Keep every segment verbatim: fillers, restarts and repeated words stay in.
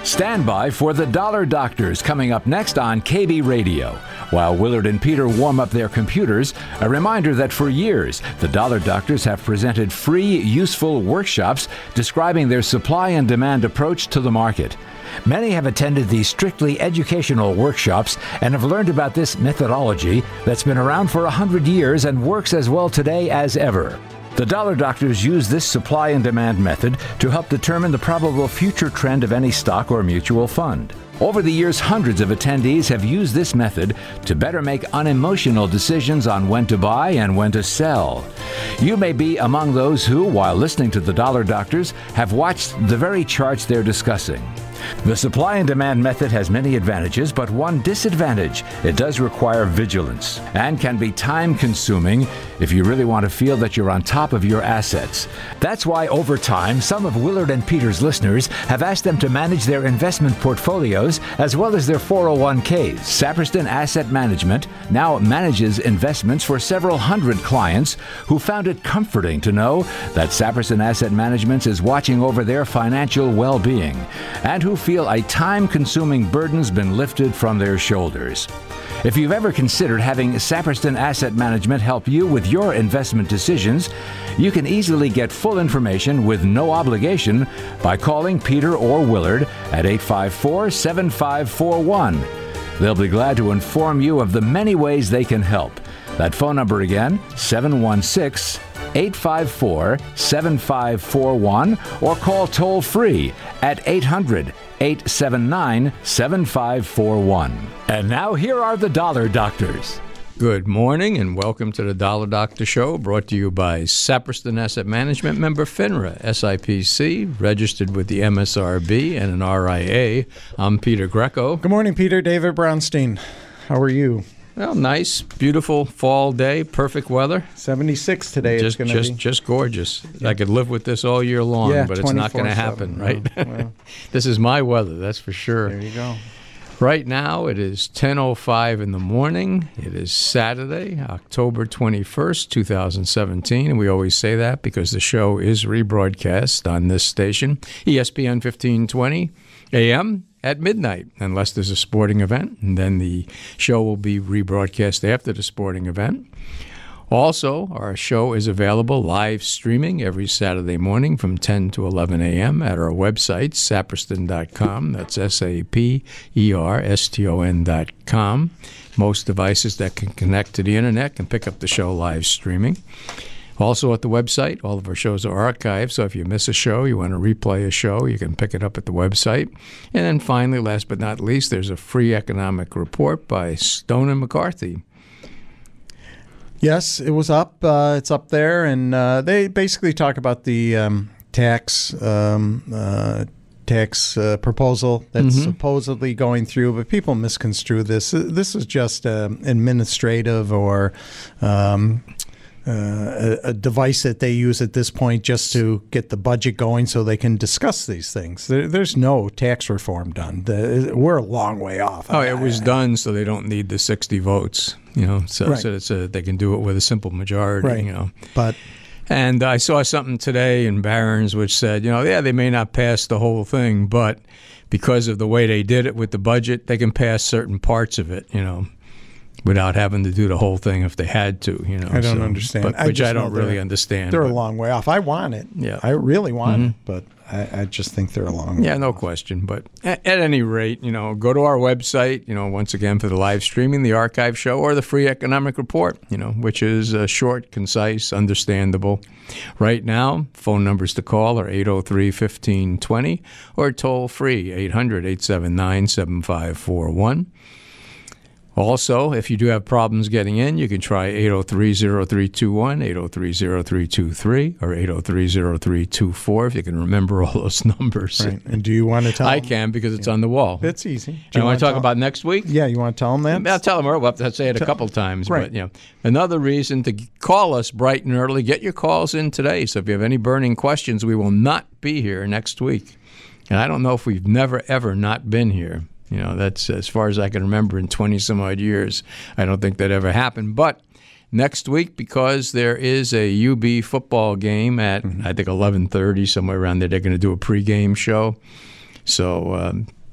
Stand by for the Dollar Doctors coming up next on K B Radio. While Willard and Peter warm up their computers, a reminder that for years, the Dollar Doctors have presented free, useful workshops describing their supply and demand approach to the market. Many have attended these strictly educational workshops and have learned about this methodology that's been around for a hundred years and works as well today as ever. The Dollar Doctors use this supply and demand method to help determine the probable future trend of any stock or mutual fund. Over the years, hundreds of attendees have used this method to better make unemotional decisions on when to buy and when to sell. You may be among those who, while listening to the Dollar Doctors, have watched the very charts they're discussing. The supply and demand method has many advantages, but one disadvantage: it does require vigilance and can be time-consuming if you really want to feel that you're on top of your assets. That's why, over time, some of Willard and Peter's listeners have asked them to manage their investment portfolios as well as their four oh one k's. Saperston Asset Management now manages investments for several hundred clients who found it comforting to know that Saperston Asset Management is watching over their financial well-being, and who feel a time-consuming burden's been lifted from their shoulders. If you've ever considered having Saperston Asset Management help you with your investment decisions, you can easily get full information with no obligation by calling Peter or Willard at eight five four, seven five four one. They'll be glad to inform you of the many ways they can help. That phone number again, seven one six, eight five four, seven five four one, or call toll-free at eight hundred, eight seven nine, seven five four one. And now here are the Dollar Doctors. Good morning and welcome to the Dollar Doctor Show, brought to you by Saperston Asset Management, member FINRA, S I P C, registered with the M S R B and an R I A. I'm Peter Greco. Good morning, Peter. David Brownstein. How are you? Well, nice, beautiful fall day, perfect weather. seventy-six today. Just, it's just, be. just gorgeous. Yeah. I could live with this all year long, yeah, but it's not going to happen, right? Oh, well. This is my weather, that's for sure. There you go. Right now, it is ten oh five in the morning. It is Saturday, October twenty-first, twenty seventeen, and we always say that because the show is rebroadcast on this station, E S P N fifteen twenty A M at midnight, unless there's a sporting event, and then the show will be rebroadcast after the sporting event. Also, our show is available live streaming every Saturday morning from ten to eleven a.m. at our website, saperston dot com. That's S A P E R S T O N dot com. Most devices that can connect to the internet can pick up the show live streaming. Also at the website, all of our shows are archived, so if you miss a show, you want to replay a show, you can pick it up at the website. And then finally, last but not least, there's a free economic report by Stone and McCarthy. Yes, it was up. Uh, it's up there, and uh, they basically talk about the um, tax um, uh, tax uh, proposal that's mm-hmm. supposedly going through, but people misconstrue this. This is just uh, administrative or um, uh, a, a device that they use at this point just to get the budget going so they can discuss these things. There, there's no tax reform done. The, we're a long way off. Oh, it was done so they don't need the sixty votes. You know, so, right. so it's a, they can do it with a simple majority, right. you know. But And I saw something today in Barron's which said, you know, yeah, they may not pass the whole thing, but because of the way they did it with the budget, they can pass certain parts of it, you know, without having to do the whole thing if they had to, you know. I don't so, understand. But, I which I don't really they're, understand. They're but. a long way off. I want it. Yeah. I really want mm-hmm. it, but I, I just think they're a long Yeah, way no off. question. But at, at any rate, you know, go to our website, you know, once again for the live streaming, the archive show, or the free economic report, you know, which is uh, short, concise, understandable. Right now, phone numbers to call are eight oh three, fifteen twenty or toll free, eight hundred, eight seven nine, seven five four one. Also, if you do have problems getting in, you can try eight oh three, oh three two one, eight oh three, oh three two three, or eight oh three, oh three two four, if you can remember all those numbers. Right. And do you want to tell I them? can, because it's yeah. on the wall. It's easy. Do Do you want to talk tell about next week? Yeah, you want to tell them that? I'll tell them, or we'll have to say it a couple times. Right. But, you know, another reason to call us bright and early, get your calls in today. So if you have any burning questions, we will not be here next week. And I don't know if we've never, ever not been here. You know, that's as far as I can remember in twenty some odd years. I don't think that ever happened. But next week, because there is a U B football game at, mm-hmm. I think, eleven thirty, somewhere around there, they're going to do a pregame show. So um,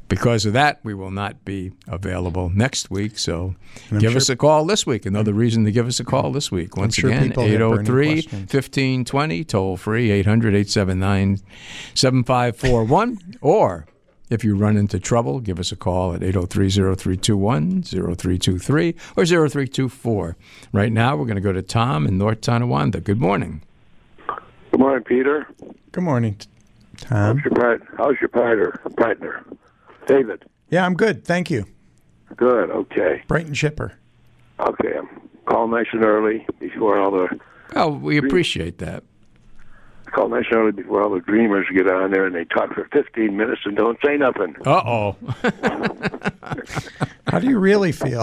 because of that, we will not be available next week. So give sure us a call this week. Another reason to give us a call this week. Once sure again, eight oh three, one five two zero, toll free, eight hundred, eight seven nine, seven five four one. Or if you run into trouble, give us a call at eight oh three, oh three two one, oh three two three or oh three two four. Right now, we're going to go to Tom in North Tonawanda. Good morning. Good morning, Peter. Good morning, Tom. How's your, part, how's your partner, partner? David. Yeah, I'm good. Thank you. Good, okay. Bright and chipper. Okay, I'm calling nice and early before all the... Oh, we appreciate that. Call nice and early before all the dreamers get on there and they talk for fifteen minutes and don't say nothing. Uh-oh. How do you really feel?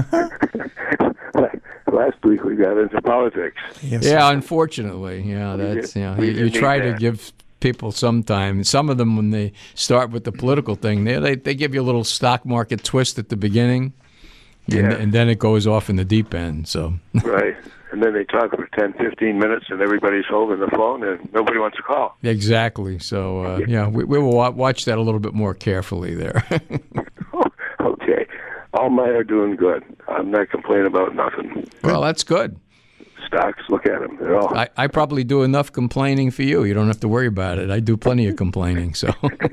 Last week we got into politics. Yes, yeah, unfortunately. Yeah, that's you know, you, you try to give people some time. Some of them, when they start with the political thing, they they, they give you a little stock market twist at the beginning, yeah. and, and then it goes off in the deep end. So right, and then they talk for ten, fifteen minutes, and everybody's holding the phone, and nobody wants to call. Exactly. So uh, yeah, we, we will watch that a little bit more carefully there. Okay. All mine are doing good. I'm not complaining about nothing. Well, that's good. Stocks, look at them. They're all... I, I probably do enough complaining for you. You don't have to worry about it. I do plenty of complaining. So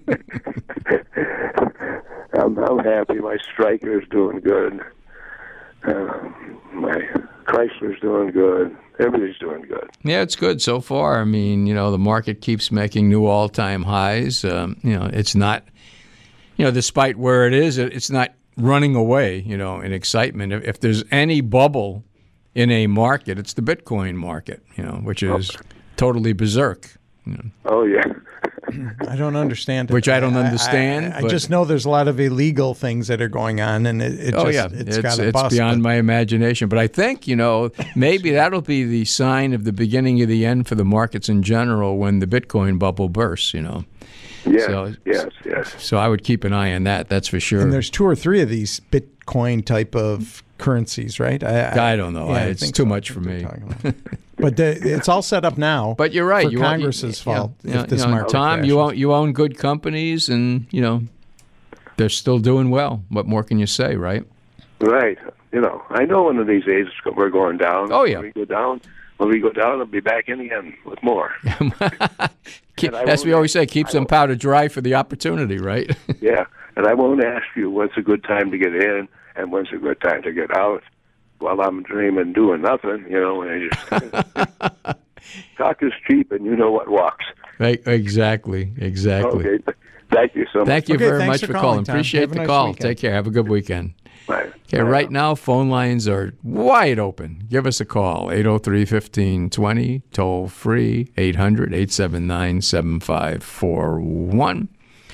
I'm, I'm happy. My Stryker's doing good. Uh, my Chrysler's doing good. Everything's doing good. Yeah, it's good so far. I mean, you know, the market keeps making new all-time highs. Um, you know, it's not, you know, despite where it is, it's not running away, you know, in excitement. If, if there's any bubble in a market, it's the Bitcoin market, you know, which is oh. totally berserk. You know. Oh, yeah. I don't understand it. Which I don't understand. I, I, I just know there's a lot of illegal things that are going on, and it, it oh, just, yeah. it's, it's got a It's bust, beyond but... my imagination. But I think, you know, maybe that'll be the sign of the beginning of the end for the markets in general when the Bitcoin bubble bursts, you know. Yes, so, yes, yes. So I would keep an eye on that, that's for sure. And there's two or three of these Bitcoin type of currencies, right? I, I, I don't know. Yeah, I, it's too so. much for me. But the, it's all set up now. But you're right. For you Congress's want, fault. You, you, if this you know, market Tom, crashes. you own you own good companies, and you know they're still doing well. What more can you say, right? Right. You know, I know one of these days we're going down. Oh yeah. When we go down, when we go down, I'll be back in again with more. Keep, as we always say, keep some powder dry for the opportunity, right? Yeah, and I won't ask you when's a good time to get in and when's a good time to get out. While I'm dreaming, doing nothing, you know, and I just talk is cheap, and you know what walks. Right, exactly, exactly. Okay, thank you so much. Thank you okay, very much for for calling. calling. Tom. Appreciate the nice call. weekend. Take care. Have a good weekend. Bye. Okay, Bye. right now phone lines are wide open. Give us a call, eight oh three, one five two zero, toll free, eight hundred, eight seven nine, seven five four one.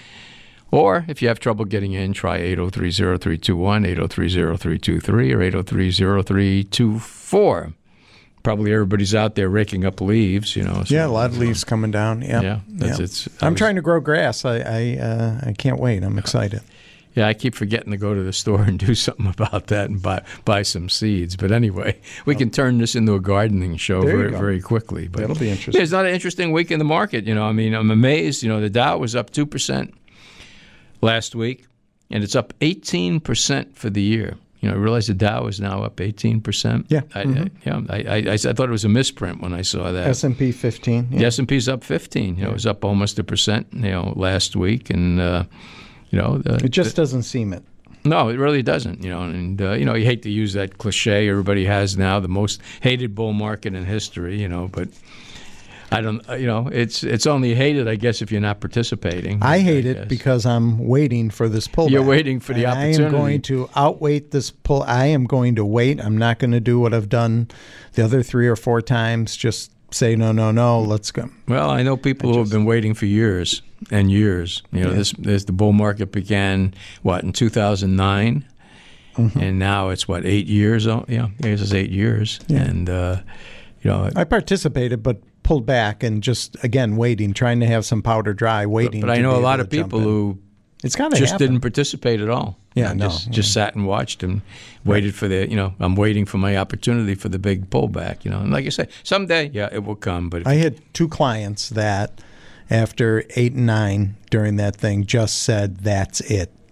Or if you have trouble getting in, try eight oh three, oh three two one, eight oh three, oh three two three, or eight oh three, oh three two four. Probably everybody's out there raking up leaves, you know. So, yeah, a lot of leaves coming down. Yeah, yeah. That's, yeah. It's, I'm was, trying to grow grass. I I, uh, I can't wait. I'm excited. Yeah, I keep forgetting to go to the store and do something about that and buy buy some seeds. But anyway, we can turn this into a gardening show There you very go. very quickly. But That'll be interesting. Yeah, it's not an interesting week in the market. You know, I mean, I'm amazed. You know, the Dow was up two percent last week, and it's up eighteen percent for the year. You know, I realize the Dow is now up eighteen percent. Yeah. I, Mm-hmm. I, yeah. I, I, I thought it was a misprint when I saw that. S and P fifteen. Yeah. The S and P's up fifteen. You know, it was up almost a percent. You know, last week, and uh, you know, the, It just doesn't seem it. No, it really doesn't. You know, and uh, you know, you hate to use that cliche everybody has now, the most hated bull market in history. You know, but I don't. You know, it's it's only hated, I guess, if you're not participating. I hate I it guess. because I'm waiting for this pullback. You're waiting for the And opportunity. I am going to outwait this pull. I am going to wait. I'm not going to do what I've done the other three or four times. Just say no, no, no. Let's go. Well, I know people I who just, have been waiting for years and years. You know, yeah. this, this the bull market began what in two thousand nine, mm-hmm. and now it's what eight years. Oh, yeah, I guess it's eight years. Yeah. And uh, you know, I participated, but pulled back and just again waiting, trying to have some powder dry, waiting. But, but I know a lot of people who it's gotta just happen. didn't participate at all. Yeah, you know, no, just, yeah. just sat and watched and waited right. for the. You know, I'm waiting for my opportunity for the big pullback. You know, and like I say, someday, yeah, it will come. But if I had two clients that, after eight and nine during that thing, just said, "That's it.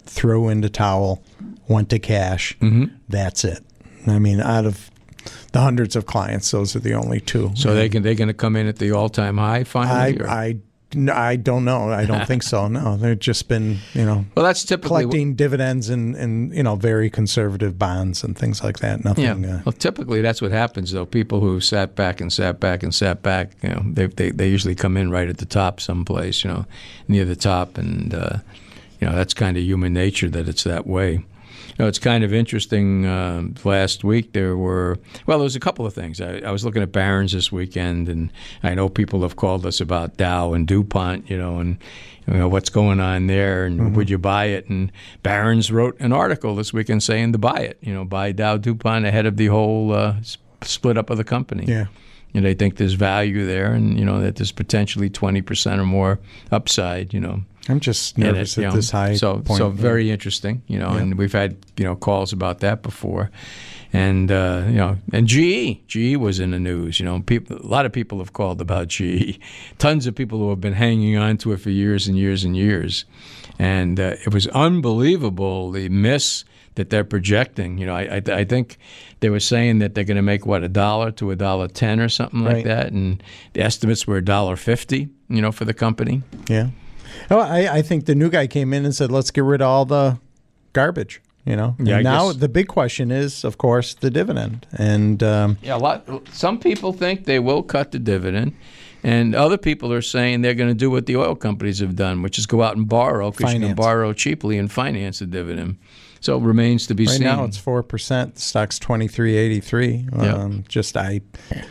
threw in the towel, went to cash. Mm-hmm. That's it. I mean, out of the hundreds of clients, those are the only two. So they can they're going to come in at the all time high finally. I, I I don't know. I don't think so. No, they've just been you know. Well, that's typically collecting dividends and, and you know very conservative bonds and things like that. Nothing. Yeah. Uh, well, typically that's what happens though. People who sat back and sat back and sat back, you know, they they they usually come in right at the top someplace, you know, near the top, and uh, you know that's kind of human nature that it's that way. You know, it's kind of interesting. Uh, last week there were, well, there was a couple of things. I, I was looking at Barron's this weekend, and I know people have called us about Dow and DuPont, you know, and you know, what's going on there, and mm-hmm. would you buy it? And Barron's wrote an article this weekend saying to buy it, you know, buy Dow DuPont ahead of the whole uh, split up of the company. Yeah. And they think there's value there, and you know that there's potentially twenty percent or more upside, you know. I'm just nervous it, at know, this high so, point. So very interesting, you know, yeah. and we've had, you know, calls about that before. And, uh, you know, and G E. G E was in the news, you know. People, a lot of people have called about G E. Tons of people who have been hanging on to it for years and years and years. And uh, it was unbelievable, the miss that they're projecting. You know, I, I, I think they were saying that they're going to make, what, a dollar to a dollar ten or something like right. that. And the estimates were a dollar fifty, you know, for the company. Yeah. Oh, I, I think the new guy came in and said, let's get rid of all the garbage, you know. Yeah, and now guess. the big question is, of course, the dividend. And um, yeah, a lot. Some people think they will cut the dividend, and other people are saying they're going to do what the oil companies have done, which is go out and borrow because you can borrow cheaply and finance the dividend. So it remains to be right seen. Right now it's four percent. The stock's twenty-three eighty-three. Yeah. Um, just I,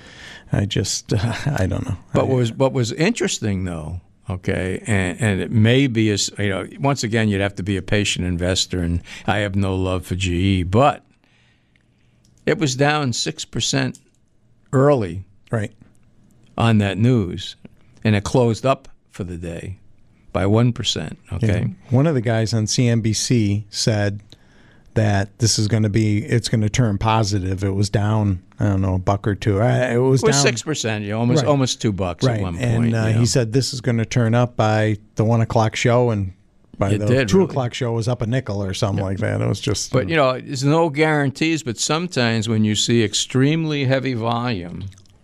I just uh, I don't know. But I, what was what was interesting though. Okay, and, and it may be, a, you know, once again, you'd have to be a patient investor, and I have no love for G E, but it was down six percent early right. on that news, and it closed up for the day by one percent, okay? Yeah. One of the guys on C N B C said that this is going to be, it's going to turn positive. It was down, I don't know, a buck or two. Uh, it was, it was down six percent, you know, almost right. almost two bucks right. at one point. And uh, you know? he said this is going to turn up by the one o'clock show, and by it the did, two really. o'clock show was up a nickel or something yeah. like that. It was just. But, you know, there's no guarantees, but sometimes when you see extremely heavy volume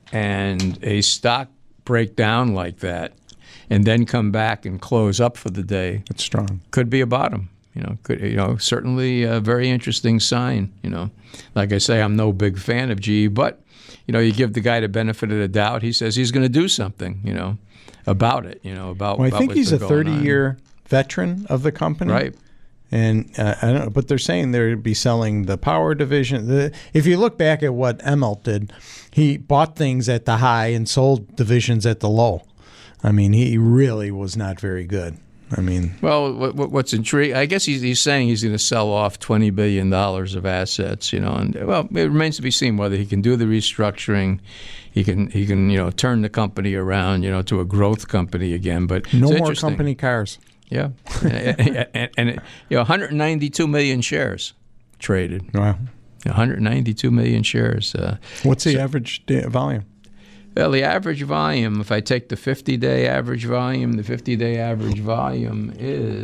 and a stock break down like that and then come back and close up for the day, it's strong. Could be a bottom. You know, could you know certainly a very interesting sign. You know, like I say, I'm no big fan of G E, but you know, you give the guy the benefit of the doubt. He says he's going to do something. You know, about it. You know, about. Well, I about think what's he's a been going thirty-year on. veteran of the company, right? And uh, I don't know, but they're saying they'd be selling the power division. The, if you look back at what Emmelt did, he bought things at the high and sold divisions at the low. I mean, he really was not very good. I mean, well, what, what's intriguing? I guess he's, he's saying he's going to sell off twenty billion dollars of assets. You know, and well, it remains to be seen whether he can do the restructuring. He can, he can, you know, turn the company around, you know, to a growth company again. But no it's more company cars. Yeah, and, and, and it, you know, one hundred ninety-two million shares traded. Wow, one hundred ninety-two million shares. Uh, What's the so, average day volume? Well, the average volume, if I take the fifty-day average volume, the fifty-day average volume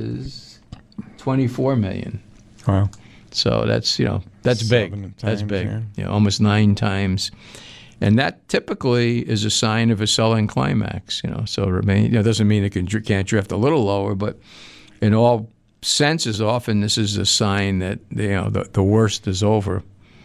is twenty-four million. Wow. So that's, you know, that's Seven big. times, that's big. Yeah. You know, almost nine times. And that typically is a sign of a selling climax, you know. So it remain, you know, doesn't mean it can, can't drift a little lower, but in all senses, often this is a sign that, you know, the, the worst is over.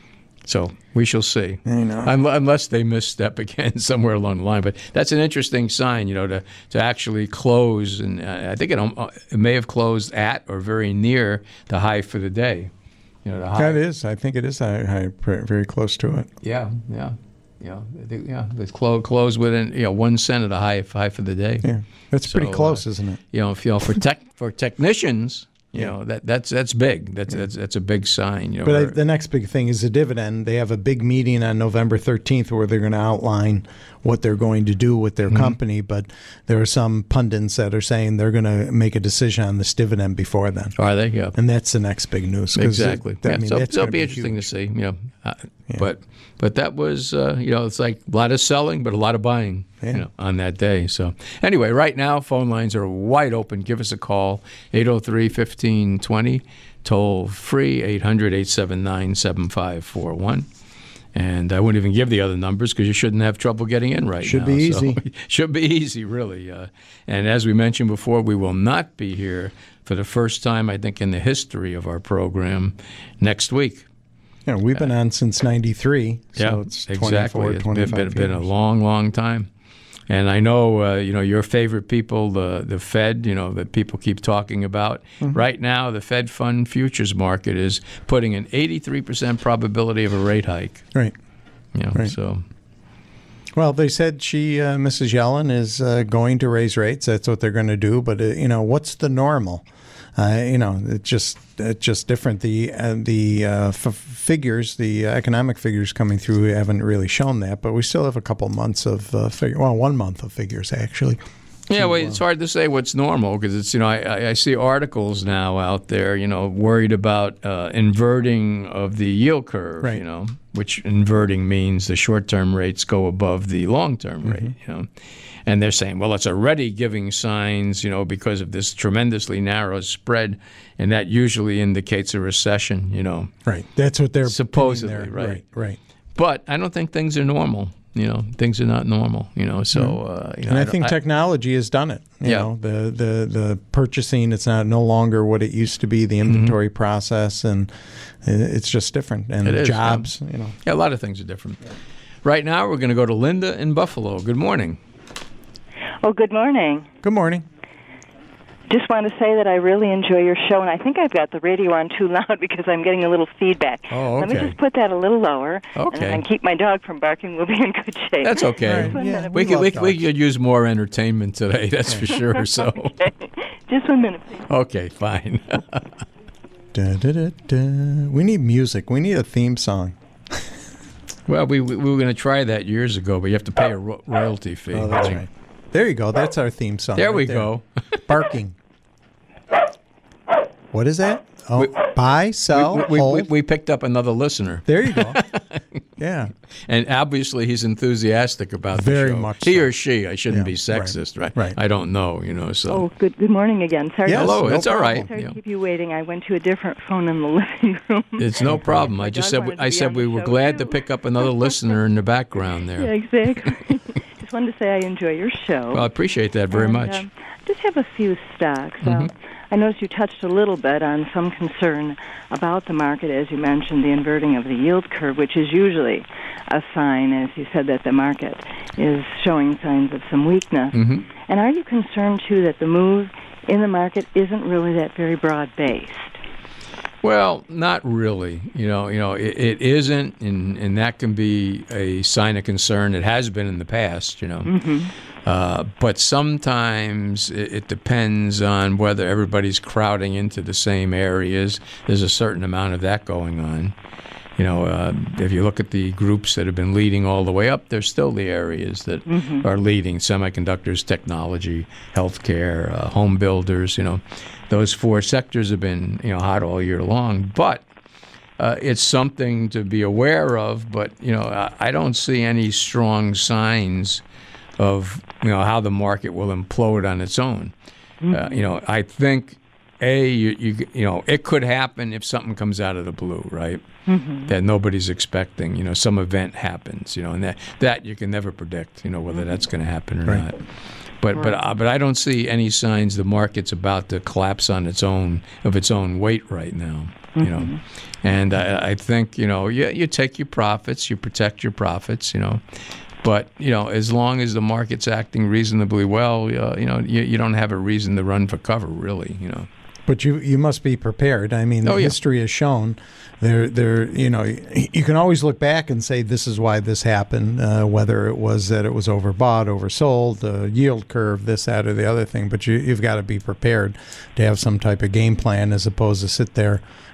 So we shall see, I know. unless they misstep again somewhere along the line. But that's an interesting sign, you know, to, to actually close. And uh, I think it, um, it may have closed at or very near the high for the day. You know, the high. That is, I think it is high, high, very close to it. Yeah, yeah, yeah, yeah. It's close, close within, you know, one cent of the high, high for the day. Yeah, that's So, pretty close, uh, isn't it? You know, if, you know, for tech for technicians. You Yeah. know, that that's that's big. That's that's that's a big sign. You know, But I, where- the next big thing is the dividend. They have a big meeting on November thirteenth where they're going to outline what they're going to do with their mm-hmm. company, but there are some pundits that are saying they're going to make a decision on this dividend before then. Are they? Yeah. And that's the next big news. Exactly. It, I yeah. mean, so that's it'll be be interesting huge. to see. You know, uh, yeah. but but that was uh, you know, it's like a lot of selling, but a lot of buying. Yeah. You know, on that day. So anyway, right now phone lines are wide open. Give us a call, eight oh three, fifteen twenty, toll free, eight hundred, eight seven nine, seven five four one. And I wouldn't even give the other numbers because you shouldn't have trouble getting in right should now. Be easy. So, should be easy, really. Uh, and as we mentioned before, we will not be here for the first time, I think, in the history of our program next week. Yeah, we've been uh, on since ninety-three, so yeah, it's exactly. It's been, been, years. been a long, long time. And I know, uh, you know, your favorite people, the the Fed, you know, that people keep talking about. Mm-hmm. Right now, the Fed fund futures market is putting an eighty-three percent probability of a rate hike. Right. You know, right. So. Well, they said she, uh, Missus Yellen, is uh, going to raise rates. That's what they're going to do. But, uh, you know, what's the normal? Uh, you know, it's just it's just different. The uh, the uh, f- figures, the economic figures coming through haven't really shown that, but we still have a couple months of uh, figure. Well, one month of figures actually. Yeah, well, it's hard to say what's normal because it's you know I, I see articles now out there you know worried about uh, inverting of the yield curve. Right. You know, which inverting means the short-term rates go above the long-term mm-hmm. rate. You know. And they're saying, well, it's already giving signs, you know, because of this tremendously narrow spread, and that usually indicates a recession, you know. Right. That's what they're supposedly, there. right. right. Right. But I don't think things are normal. You know, things are not normal. You know, so mm-hmm. uh, you know, and I, I think technology has done it. You yeah. know, the the the purchasing, it's not no longer what it used to be. The inventory mm-hmm. process, and it's just different. And it is, jobs, yeah. you know, yeah, a lot of things are different. Yeah. Right now, we're going to go to Linda in Buffalo. Good morning. Oh, good morning. Good morning. Just want to say that I really enjoy your show, and I think I've got the radio on too loud because I'm getting a little feedback. Oh, okay. Let me just put that a little lower, okay. and, and keep my dog from barking. We'll be in good shape. That's okay. Right. Yeah, we, we, could, we, dogs. we could use more entertainment today, that's for sure. So, okay. Just one minute, please. Okay, fine. da, da, da, da. We need music. We need a theme song. Well, we, we were going to try that years ago, but you have to pay a ro- royalty fee. Oh, that's right. There you go. That's our theme song. There right we there. go. Barking. What is that? Oh, we, buy, sell, we, we, hold. we, we picked up another listener. There you go. Yeah. And obviously he's enthusiastic about Very the show. much He so. or she. I shouldn't Yeah, be sexist, right. right? Right. I don't know, you know. So. Oh, good good morning again. Sorry. Yes, Hello, no it's all right. Sorry Yeah. to keep you waiting. I went to a different phone in the living room. It's no problem. I My just dog said wanted to I be said on we the were show, glad too. to pick up another listener in the background there. Yeah, exactly. Just wanted to say I enjoy your show. Well, I appreciate that very and, much. Um, just have a few stocks. Mm-hmm. Um, I noticed you touched a little bit on some concern about the market, as you mentioned, the inverting of the yield curve, which is usually a sign, as you said, that the market is showing signs of some weakness. Mm-hmm. And are you concerned, too, that the move in the market isn't really that very broad-based? Well, not really. You know, you know, it, it isn't, and, and that can be a sign of concern. It has been in the past, you know. Mm-hmm. Uh, but sometimes it, it depends on whether everybody's crowding into the same areas. There's a certain amount of that going on. You know, uh, if you look at the groups that have been leading all the way up, there's still the areas that mm-hmm. are leading: semiconductors, technology, healthcare, uh, home builders. You know, those four sectors have been, you know, hot all year long. But uh, it's something to be aware of. But you know, I, I don't see any strong signs of, you know, how the market will implode on its own. Mm-hmm. Uh, you know, I think a you, you you know it could happen if something comes out of the blue, right? Mm-hmm. That nobody's expecting. You know, some event happens. You know, and that that you can never predict. You know, whether that's going to happen or right. not. But right. but uh, but I don't see any signs the market's about to collapse on its own of its own weight right now. Mm-hmm. You know, and I, I think you know you you take your profits, you protect your profits. You know. But, you know, as long as the market's acting reasonably well, uh, you know, you, you don't have a reason to run for cover, really, you know. But you you must be prepared. I mean, oh, yeah. history has shown there there you know you can always look back and say this is why this happened, uh, whether it was that it was overbought, oversold, the yield curve, this, that, or the other thing. But you you've got to be prepared to have some type of game plan as opposed to sit there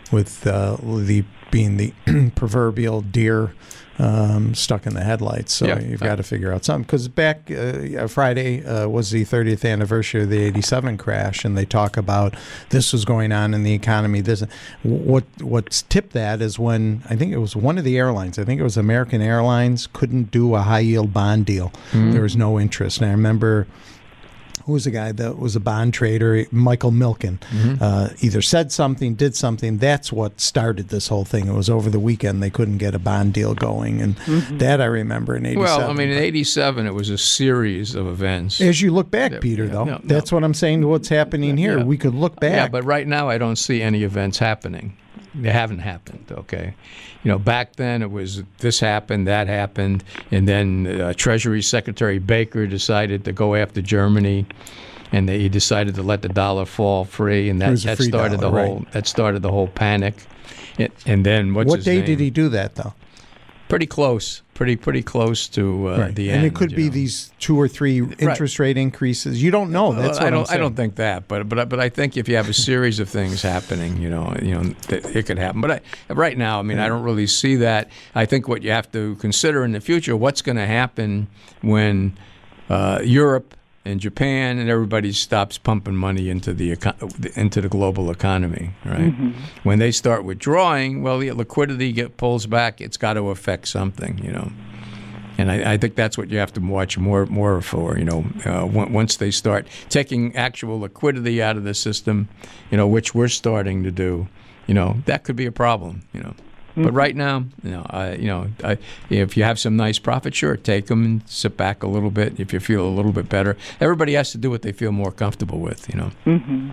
with uh, the being the proverbial deer um, stuck in the headlights. So Yeah. you've got to figure out something. Because back uh, Friday uh, was the thirtieth anniversary of the eighty-seven crash, and they talk about this was going on in the economy. This what what's tipped that is when I think it was one of the airlines. I think it was American Airlines couldn't do a high yield bond deal. Mm-hmm. There was no interest, and I remember. Who was the guy that was a bond trader? Michael Milken. Mm-hmm. Uh, either said something, did something. That's what started this whole thing. It was over the weekend they couldn't get a bond deal going, and mm-hmm. that I remember in eighty-seven. Well, I mean, in eighty-seven it was a series of events. As you look back, yeah, Peter, yeah, though, no, that's no. what I'm saying. What's happening here? Yeah. We could look back. Yeah, but right now I don't see any events happening. They haven't happened, okay? You know, back then it was this happened, that happened, and then uh, Treasury Secretary Baker decided to go after Germany, and they, he decided to let the dollar fall free, and that, that free started dollar, the whole right. that started the whole panic. It, and then what's what his day name? did he do that, though? Pretty close, pretty pretty close to uh, right. the and end. And it could be know. these two or three interest right. rate increases. You don't know. That's well, what I don't. I'm saying. I don't think that, but but but I think if you have a series of things happening, you know, you know, it could happen. But I, right now, I mean, yeah. I don't really see that. I think what you have to consider in the future, what's going to happen when uh, Europe and Japan and everybody stops pumping money into the eco- into the global economy, right? Mm-hmm. When they start withdrawing, well, the liquidity get pulls back. It's got to affect something, you know. And I, I think that's what you have to watch more more for, you know. Uh, once they start taking actual liquidity out of the system, you know, which we're starting to do, you know, that could be a problem, you know. Mm-hmm. But right now, you know, I, you know, I, if you have some nice profit, sure, take them and sit back a little bit. If you feel a little bit better, everybody has to do what they feel more comfortable with, you know. Mm-hmm.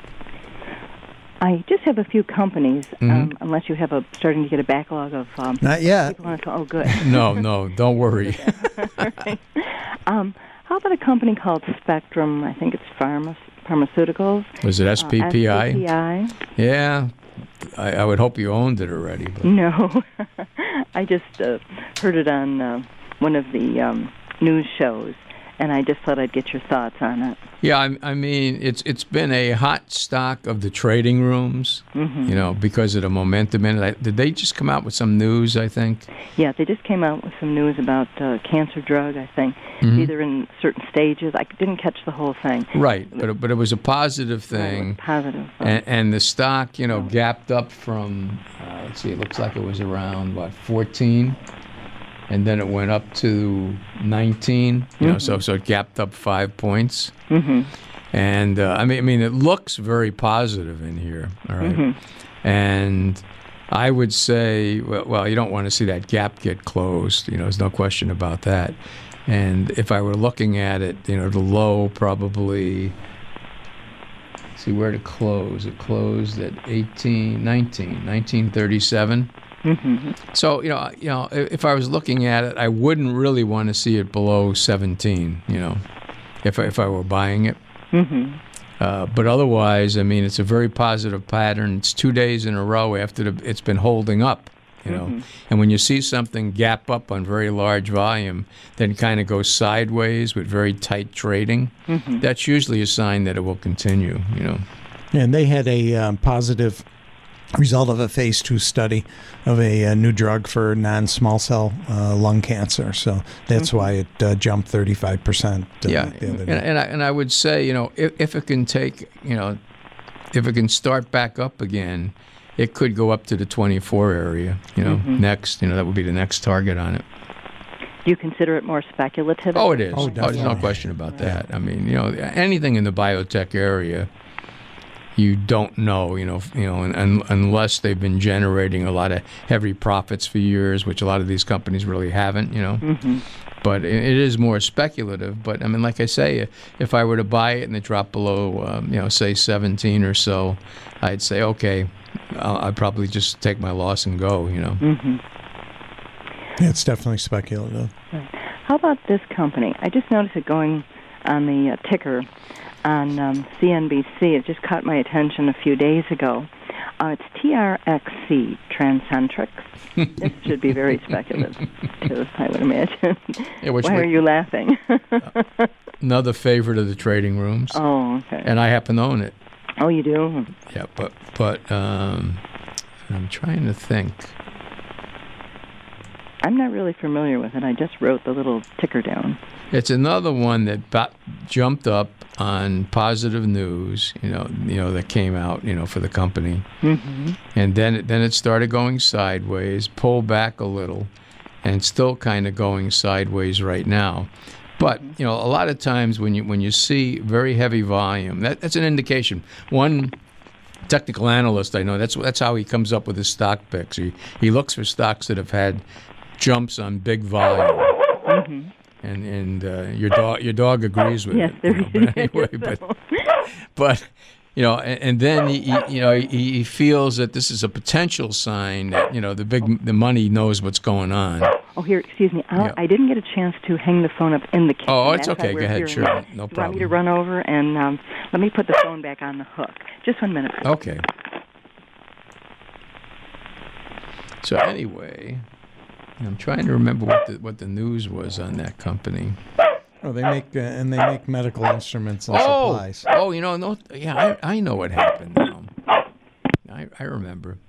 I just have a few companies, mm-hmm. um, unless you have a starting to get a backlog of. Um, Not yet. People want to, oh, good. No, no, don't worry. Right. um, how about a company called Spectrum? I think it's pharma, pharmaceuticals. Was it S P P I? Uh, S P P I. Yeah. I, I would hope you owned it already. But. No. I just uh, heard it on uh, one of the um, news shows, and I just thought I'd get your thoughts on it. Yeah, I, I mean, it's it's been a hot stock of the trading rooms, mm-hmm. you know, because of the momentum in it. Did they just come out with some news, I think? Yeah, they just came out with some news about uh, cancer drug, I think, mm-hmm. either in certain stages. I didn't catch the whole thing. Right, but it, but it was a positive thing. Right, positive. And, and the stock, you know, gapped up from, uh, let's see, it looks like it was around, what, fourteen? And then it went up to nineteen, you know, mm-hmm. so so it gapped up five points. Mm-hmm. And uh, I mean, I mean, it looks very positive in here, all right. Mm-hmm. And I would say, well, well, you don't want to see that gap get closed. You know, there's no question about that. And if I were looking at it, you know, the low probably. See where to close. It closed at eighteen, nineteen, nineteen thirty-seven. Mm-hmm. So you know, you know, if I was looking at it, I wouldn't really want to see it below seventeen. You know, if I, if I were buying it. Mm-hmm. Uh, but otherwise, I mean, it's a very positive pattern. It's two days in a row after the, it's been holding up. You know, mm-hmm. and when you see something gap up on very large volume, then kind of go sideways with very tight trading, mm-hmm. that's usually a sign that it will continue. You know, and they had a um, positive result of a phase two study of a, a new drug for non-small cell uh, lung cancer. So that's mm-hmm. why it uh, jumped thirty-five percent. Uh, yeah, the other and, day. and, I, and I would say, you know, if, if it can take, you know, if it can start back up again, it could go up to the twenty-four area, you know, mm-hmm. next, you know, that would be the next target on it. Do you consider it more speculative? Oh, it is. Oh, oh, there's no question about that. I mean, you know, anything in the biotech area, you don't know, you know, you know, un, unless they've been generating a lot of heavy profits for years, which a lot of these companies really haven't, you know. Mm-hmm. But it, it is more speculative. But, I mean, like I say, if I were to buy it and it dropped below, um, you know, say seventeen or so, I'd say, okay, I'll, I'd probably just take my loss and go, you know. Mm-hmm. Yeah, it's definitely speculative. Right. How about this company? I just noticed it going on the uh, ticker on um, C N B C. It just caught my attention a few days ago. Uh, it's T R X C, Transcentrics. This should be very speculative, too, I would imagine. Yeah, which Why would, are you laughing? Another favorite of the trading rooms. Oh, okay. And I happen to own it. Oh, you do? Yeah, but but um, I'm trying to think. I'm not really familiar with it. I just wrote the little ticker down. It's another one that b- jumped up on positive news, you know, you know that came out, you know, for the company, Mm-hmm. and then it, then it started going sideways, pulled back a little, and it's still kind of going sideways right now. But you know, a lot of times when you when you see very heavy volume, that, that's an indication. One technical analyst I know, that's that's how he comes up with his stock picks. He he looks for stocks that have had jumps on big volume. Mm-hmm. And and uh, your dog your dog agrees with Yes, it. there You know, but is. anyway, but but you know, and, and then he, he you know he, he feels that this is a potential sign that you know the big the money knows what's going on. Oh, here, excuse me. I'll, Yeah. I didn't get a chance to hang the phone up in the kitchen. Oh, it's That's okay. why Go we're ahead. hearing Sure. it. No You want me to problem. run over and um, let me put the phone back on the hook? Just one minute. please. Okay. So anyway, I'm trying to remember what the what the news was on that company. Oh, they make uh, and they make medical instruments and Oh, supplies. oh, you know, no, yeah, I, I know what happened now. I, I remember.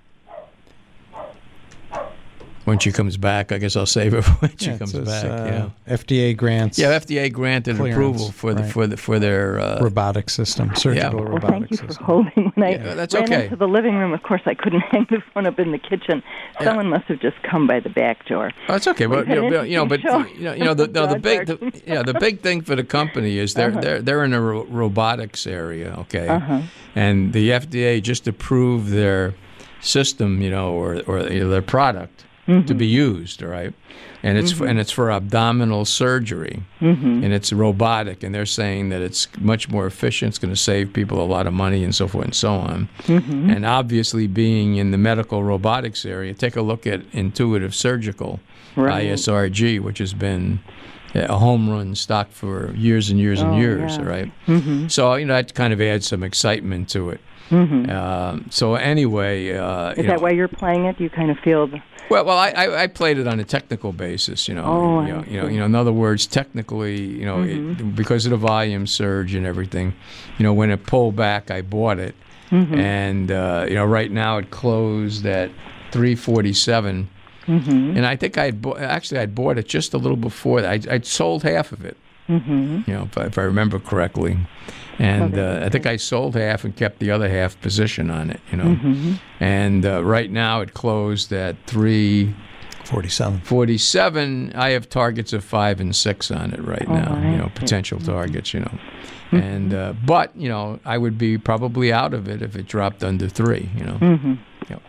When she comes back, I guess I'll save it for when she Yeah, it comes says, back. uh, yeah, F D A grants. yeah. F D A granted clearance, approval for the right. for the for their. Uh, robotic system, surgical Yeah. Well, robotic thank you system. for holding. When I Yeah, that's ran okay. into the living room, of course, I couldn't hang the phone up in the kitchen. Yeah. Someone must have just come by the back door. Oh, it's okay, but We've you had know, an you know, but interesting you know, you know, the no, the show. big, the, yeah, the big thing for the company is they're Uh-huh. they're they're in a ro- robotics area, okay, Uh-huh. and the F D A just approved their system, you know, or or you know, their product to be used, all right, and it's for, and it's for abdominal surgery, Mm-hmm. and it's robotic, and they're saying that it's much more efficient, it's going to save people a lot of money, and so forth and so on. Mm-hmm. And obviously, being in the medical robotics area, take a look at Intuitive Surgical, Right. I S R G, which has been a home run stock for years and years and Oh, years, yeah. all right? Mm-hmm. So, you know, that kind of adds some excitement to it. Mm-hmm. Um, so anyway, uh, Is you that know, why you're playing it? You kind of feel the... well, well, I, I, I played it on a technical basis, you know. Oh, you, know I you know, see. you know. In other words, technically, you know, Mm-hmm. it, because of the volume surge and everything, you know, when it pulled back, I bought it, Mm-hmm. and uh, you know, right now it closed at three forty-seven, Mm-hmm. and I think I had bought, actually I'd bought it just a little before that. I, I'd sold half of it, Mm-hmm. you know, if I, if I remember correctly, and Okay. uh, I think I sold half and kept the other half position on it, you know, Mm-hmm. and uh, right now it closed at three. forty-seven. forty-seven, I have targets of five and six on it right Oh, now, I you know, see. potential targets, you know. And, uh, but, you know, I would be probably out of it if it dropped under three, you know. Mm-hmm. Yep.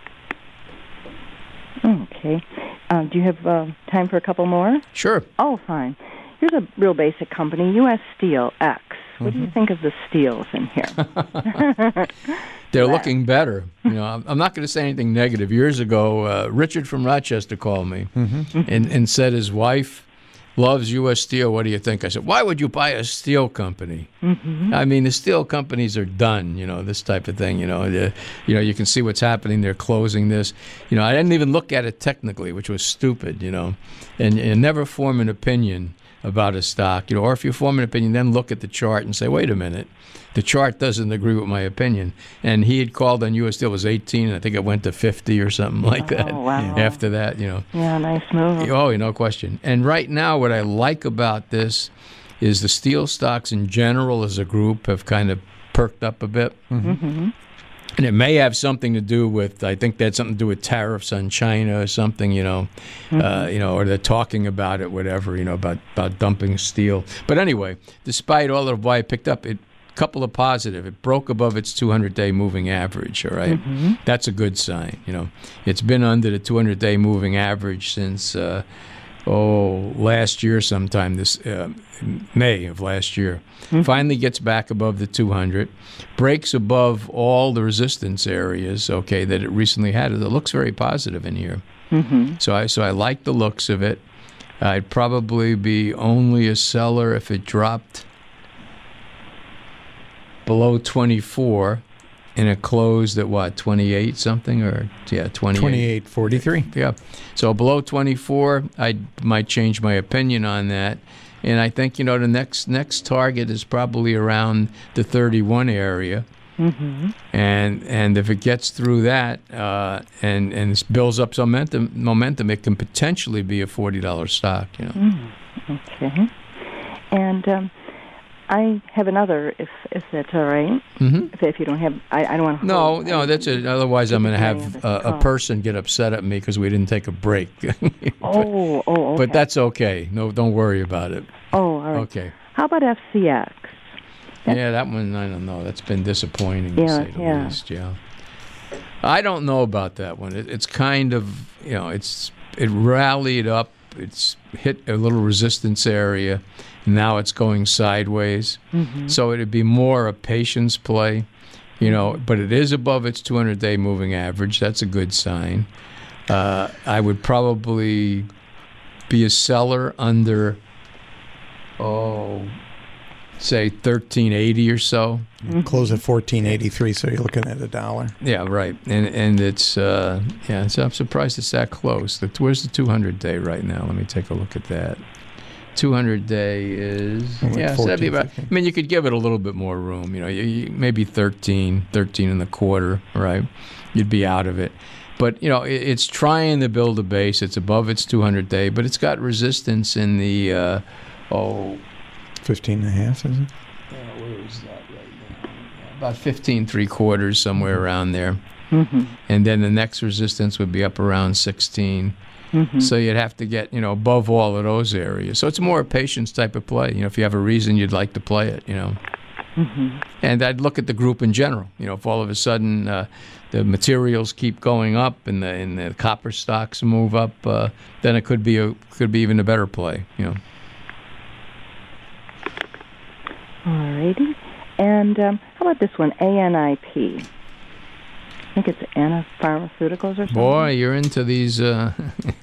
Okay. Uh, do you have uh, time for a couple more? Sure. Oh, fine. Here's a real basic company, U S Steel X. What Mm-hmm. do you think of the steels in here? They're looking better. You know, I'm, I'm not going to say anything negative. Years ago, uh, Richard from Rochester called me and, and said his wife loves U S Steel. What do you think? I said, why would you buy a steel company? Mm-hmm. I mean, the steel companies are done, you know, this type of thing. You know, the, you know, you can see what's happening. They're closing this. You know, I didn't even look at it technically, which was stupid, you know, and, and never form an opinion about a stock, you know, or if you form an opinion, then look at the chart and say, wait a minute, the chart doesn't agree with my opinion. And he had called on U S Steel, it was eighteen, and I think it went to fifty or something like that. Oh, wow. After that, you know. Yeah, nice move. Oh, no question. And right now, what I like about this is the steel stocks in general as a group have kind of perked up a bit. Mm-hmm. And it may have something to do with, I think that's something to do with tariffs on China or something, you know, Mm-hmm. uh, you know, or they're talking about it, whatever, you know, about, about dumping steel. But anyway, despite all of why it picked up, it couple of positive. It broke above its two hundred day moving average, all right? Mm-hmm. That's a good sign, you know. It's been under the two hundred day moving average since, uh, oh, last year sometime, this uh, May of last year. Mm-hmm. Finally gets back above the two hundred, breaks above all the resistance areas, okay, that it recently had. It looks very positive in here. Mm-hmm. So I so I like the looks of it. I'd probably be only a seller if it dropped below twenty-four and it closed at what, twenty-eight something, or yeah, twenty-eight. twenty-eight forty-three. Yeah. So below twenty-four, I might change my opinion on that. And I think, you know, the next next target is probably around the thirty-one area. Mm-hmm. And and if it gets through that uh, and and it builds up some momentum, momentum, it can potentially be a forty dollars stock. You know. Mm, okay. And um, I have another, if if that's all right. Mm-hmm. If, if you don't have, I, I don't want to. No, no, that's it. Otherwise, I'm going to have a, a person get upset at me because we didn't take a break. but, oh, oh, okay. But that's okay. No, don't worry about it. Oh, all right. Okay. How about F C X? That's, yeah, that one, I don't know. That's been disappointing, yeah, to say the yeah. least, yeah. I don't know about that one. It, it's kind of, you know, it's it rallied up. It's hit a little resistance area. Now it's going sideways. Mm-hmm. So it'd be more a patience play, you know, but it is above its two hundred day moving average. That's a good sign. Uh, I would probably be a seller under, oh... say thirteen eighty or so. Mm-hmm. Close at fourteen eighty-three, so you're looking at a dollar. Yeah, right. And and it's uh, yeah. So I'm surprised it's that close. The, where's the two hundred day right now? Let me take a look at that. two hundred day is like yeah. So that'd be about, fifteen. I mean, you could give it a little bit more room. You know, you, you, maybe thirteen, thirteen and a quarter. Right, you'd be out of it. But you know, it, it's trying to build a base. It's above its two hundred day, but it's got resistance in the uh, oh. fifteen and a half, is it? Yeah, where is that right now? Yeah, about fifteen, three quarters, somewhere around there. Mm-hmm. And then the next resistance would be up around sixteen. Mm-hmm. So you'd have to get, you know, above all of those areas. So it's more a patience type of play. You know, if you have a reason you'd like to play it, you know. Mm-hmm. And I'd look at the group in general. You know, if all of a sudden uh, the materials keep going up and the and the copper stocks move up, uh, then it could be a could be even a better play. You know. All righty. And um, how about this one, A N I P? I think it's Anna Pharmaceuticals or something. Boy, you're into these. Uh...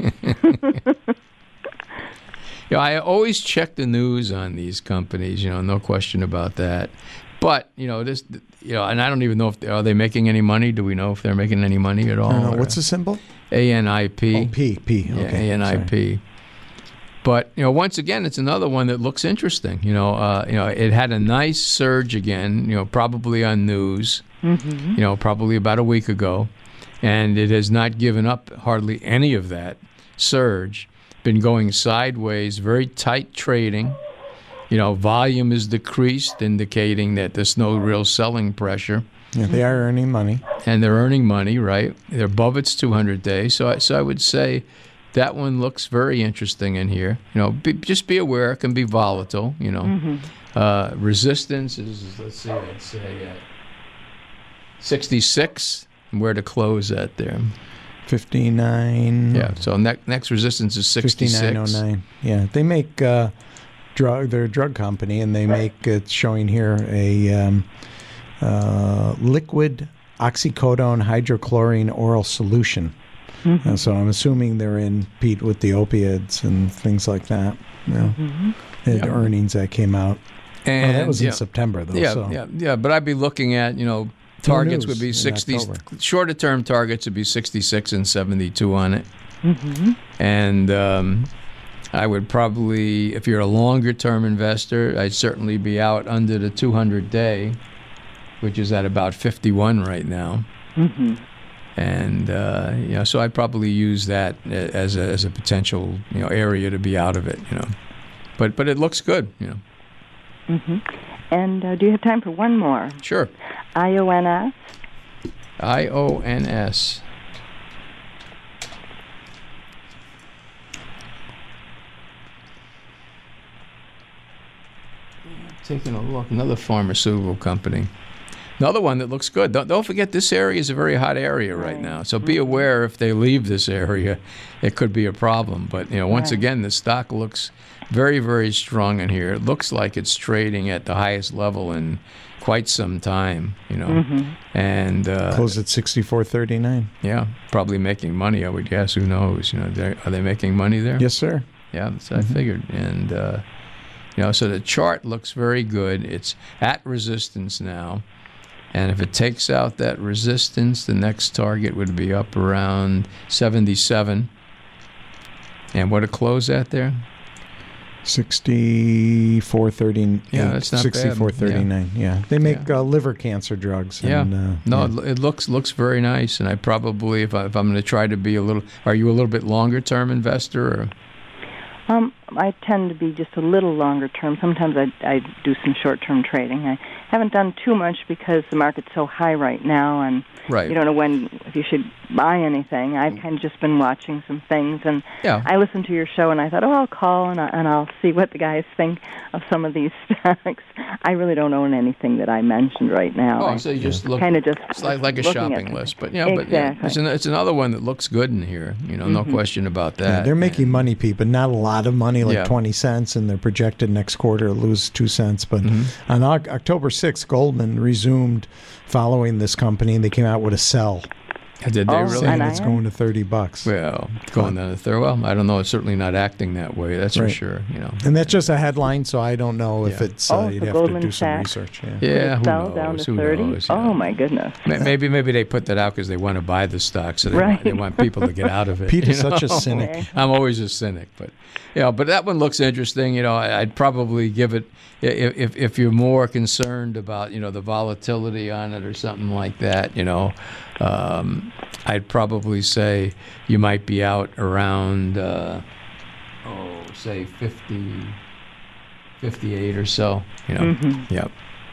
yeah, I always check the news on these companies. You know, no question about that. But you know, this. You know, and I don't even know if they, are they making any money. Do we know if they're making any money at all? I don't know. What's the symbol? A N I P. Oh, P P. Okay. Yeah, A N I P. Sorry. But you know, once again, it's another one that looks interesting. You know, uh, you know, it had a nice surge again. You know, probably on news. Mm-hmm. You know, probably about a week ago, and it has not given up hardly any of that surge. Been going sideways, very tight trading. You know, volume is decreased, indicating that there's no real selling pressure. Yeah, they are earning money, and they're earning money, right? They're above its two hundred day. So, I, so I would say. That one looks very interesting in here. You know, be, just be aware it can be volatile. You know, Mm-hmm. uh, resistance is let's see, I'd say at sixty-six. Where to close at there? fifty-nine. Yeah. So next next resistance is sixty-six. fifty-nine oh nine. Yeah, they make uh, drug. They're a drug company, and they make. It's showing here a um, uh, liquid oxycodone hydrochlorine oral solution. Mm-hmm. And so I'm assuming they're in Pete with the opiates and things like that. Yeah. Mm-hmm. They had Yeah. earnings that came out. And Oh, that was yeah, in September, though. Yeah, so. yeah, yeah. But I'd be looking at you know targets news would be in sixty. October. Shorter term targets would be sixty-six and seventy-two on it. Mm-hmm. And um, I would probably, if you're a longer term investor, I'd certainly be out under the two hundred day, which is at about fifty-one right now. Mm-hmm. And uh, you know, so I'd probably use that as a as a potential you know area to be out of it. You know, but but it looks good. You know. Mm-hmm. And uh, do you have time for one more? Sure. I O N S. I O N S. Taking a look, another pharmaceutical company. Another one that looks good. Don't, don't forget, this area is a very hot area right, Right. now. So be aware if they leave this area, it could be a problem. But you know, once Right. again, the stock looks very, very strong in here. It looks like it's trading at the highest level in quite some time. You know, Mm-hmm. and uh, Closed at sixty-four thirty-nine. yeah, probably making money. I would guess. Who knows? You know, they're- are they making money there? Yes, sir. Yeah, that's what I figured. And, uh, you know, so the chart looks very good. It's at resistance now. And if it takes out that resistance, the next target would be up around seventy-seven. And what to close at there? sixty-four thirty. Yeah, that's not bad. sixty-four thirty-nine. Yeah. yeah, they make Yeah. uh, liver cancer drugs. Yeah, And, uh, no, yeah. it, it looks looks very nice, and I probably, if, I, if I'm going to try to be a little, are you a little bit longer term investor? Or? Um, I tend to be just a little longer term. Sometimes I, I do some short term trading. I haven't done too much because the market's so high right now, and Right. you don't know when if you should buy anything. I've kind of just been watching some things, and Yeah. I listened to your show, and I thought, oh, I'll call and, I, and I'll see what the guys think of some of these stocks. I really don't own anything that I mentioned right now. Oh, so you just look kind of just it's like, like a looking shopping at- list, but yeah, but yeah, Exactly. it's, an, it's another one that looks good in here. You know, no question about Yeah, that. they're making money, Pete, but not a lot of money, like Yeah. twenty cents, and they're projected next quarter to lose two cents. But Mm-hmm. on Oc- October sixth, Goldman resumed following this company, and they came out with a sell, Did they Oh, really? saying and I it's am. going to thirty bucks. Well, going down the third. Well, I don't know. It's certainly not acting that way. That's for Right. sure. You know. And that's just a headline, so I don't know if Yeah. it's, uh, Oh, you'd so have to Goldman do some Sachs- research. Yeah. Yeah, who sell knows? down to Who thirty. knows? Yeah. Oh my goodness. Ma- Maybe maybe they put that out because they want to buy the stock, so they, want, Right. they want people to get out of it. Pete you is such a know? cynic. Okay. I'm always a cynic, but yeah, but that one looks interesting. You know, I- I'd probably give it if if if you're more concerned about you know the volatility on it or something like that. You know, um, I'd probably say you might be out around uh, oh say fifty, fifty-eight or so. You know, Mhm. yep.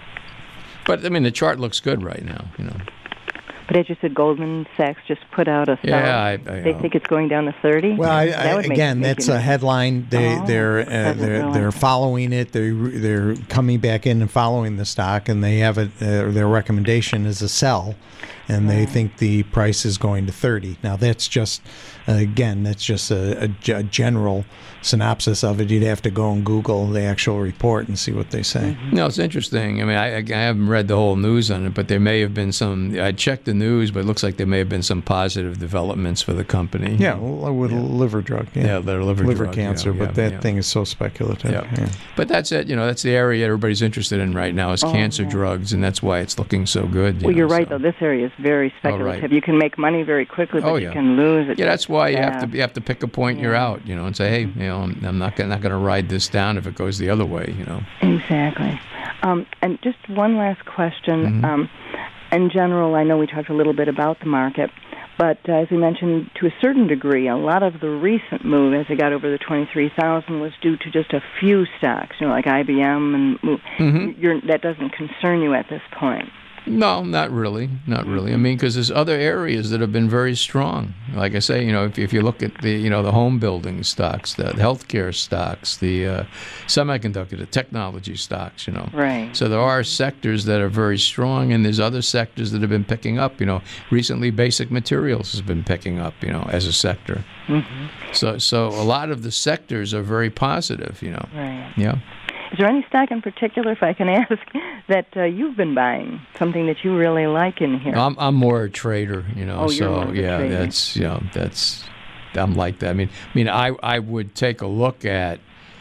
But I mean, the chart looks good right now. You know. But as you said, Goldman Sachs just put out a sell. Yeah, I, I They know. think it's going down to thirty. Well, I, That I, would make- again, make that's you- a headline. They Oh, they're uh, doesn't they're realize they're that. following it. They they're coming back in and following the stock, and they have a uh, their recommendation is a sell, and they think the price is going to thirty. Now that's just uh, again that's just a, a ge- a general synopsis of it. You'd have to go and Google the actual report and see what they say. No, it's interesting. I mean, I, I haven't read the whole news on it, but there may have been some. I checked the news, but it looks like there may have been some positive developments for the company. Yeah, well, with a liver drug. Yeah, Yeah, their liver liver drug, cancer. yeah, but yeah, that yeah. thing is so speculative. Yeah. Yeah. But that's it. You know, that's the area everybody's interested in right now is Oh, cancer yeah. drugs, and that's why it's looking so good. You Well, know, you're right, so. though. This area is very speculative. right. You can make money very quickly, but Oh, you yeah. can lose it. Yeah, that's why you have Yeah. to you have to pick a point. You're Yeah. out, you know, and say, hey, you know, I'm, I'm not gonna, not going to ride this down if it goes the other way. You know. Exactly. Um, and just one last question. Mm-hmm. Um, in general, I know we talked a little bit about the market, but uh, as we mentioned, to a certain degree, a lot of the recent move as it got over the twenty-three thousand was due to just a few stocks, you know, like I B M, and move. Mm-hmm. You're, that doesn't concern you at this point. No, not really, not really. I mean, because there's other areas that have been very strong. Like I say, you know, if, if you look at the, you know, the home building stocks, the healthcare stocks, the uh, semiconductor, the technology stocks, you know. Right. So there are sectors that are very strong, and there's other sectors that have been picking up. You know, recently, basic materials has been picking up, you know, as a sector. Mm-hmm. So, so a lot of the sectors are very positive, you know. Right. Yeah. Is there any stock in particular, if I can ask, that uh, you've been buying, something that you really like in here? I'm I'm more a trader, you know. Oh, you're so more of a yeah, trader. that's you know that's I'm like that. I mean, I mean, I I would take a look at,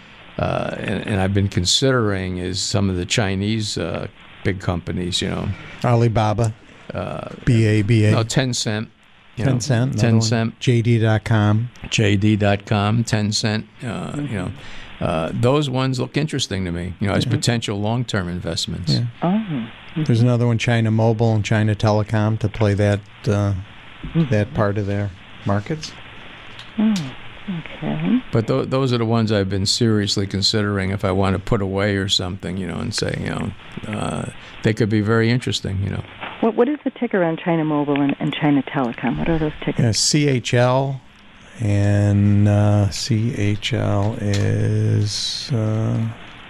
uh, and, and I've been considering is some of the Chinese uh, big companies, you know, Alibaba, uh, B A B A, no Tencent, you ten know, cent, Tencent, J D dot com. J D dot com, Tencent, uh, you know. Uh, those ones look interesting to me, you know, as potential long-term investments. Yeah. Oh. There's another one, China Mobile and China Telecom, to play that uh, that part of their markets. Hmm. Okay. But th- those are the ones I've been seriously considering if I want to put away or something, you know, and say, you know, uh, they could be very interesting, you know. What What is the ticker on China Mobile and, and China Telecom? What are those tickers? Yeah, C H L, and uh, C H L is uh,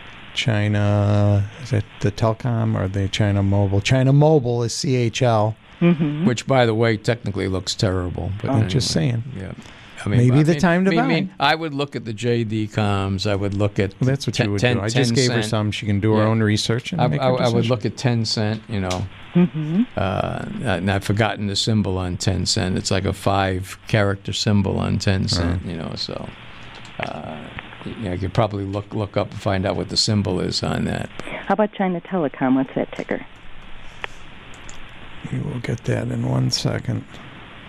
China. Is that the telecom or the China Mobile? China Mobile is C H L. Mm-hmm. Which, by the way, technically looks terrible. But I'm just anyway, saying. Yeah. I mean, Maybe I the mean- time to I mean, buy. I mean, I would look at the J D coms. I would look at Well, that's what ten, you would ten, do. I just gave her cent. some. She can do her Yeah. own research and I, make I, her I would decision. look at ten cent, you know. Mm-hmm. Uh, and I've forgotten the symbol on ten cent. It's like a five-character symbol on ten cent, you know. So, uh, you know, I could probably look look up and find out what the symbol is on that. How about China Telecom? What's that ticker? We will get that in one second.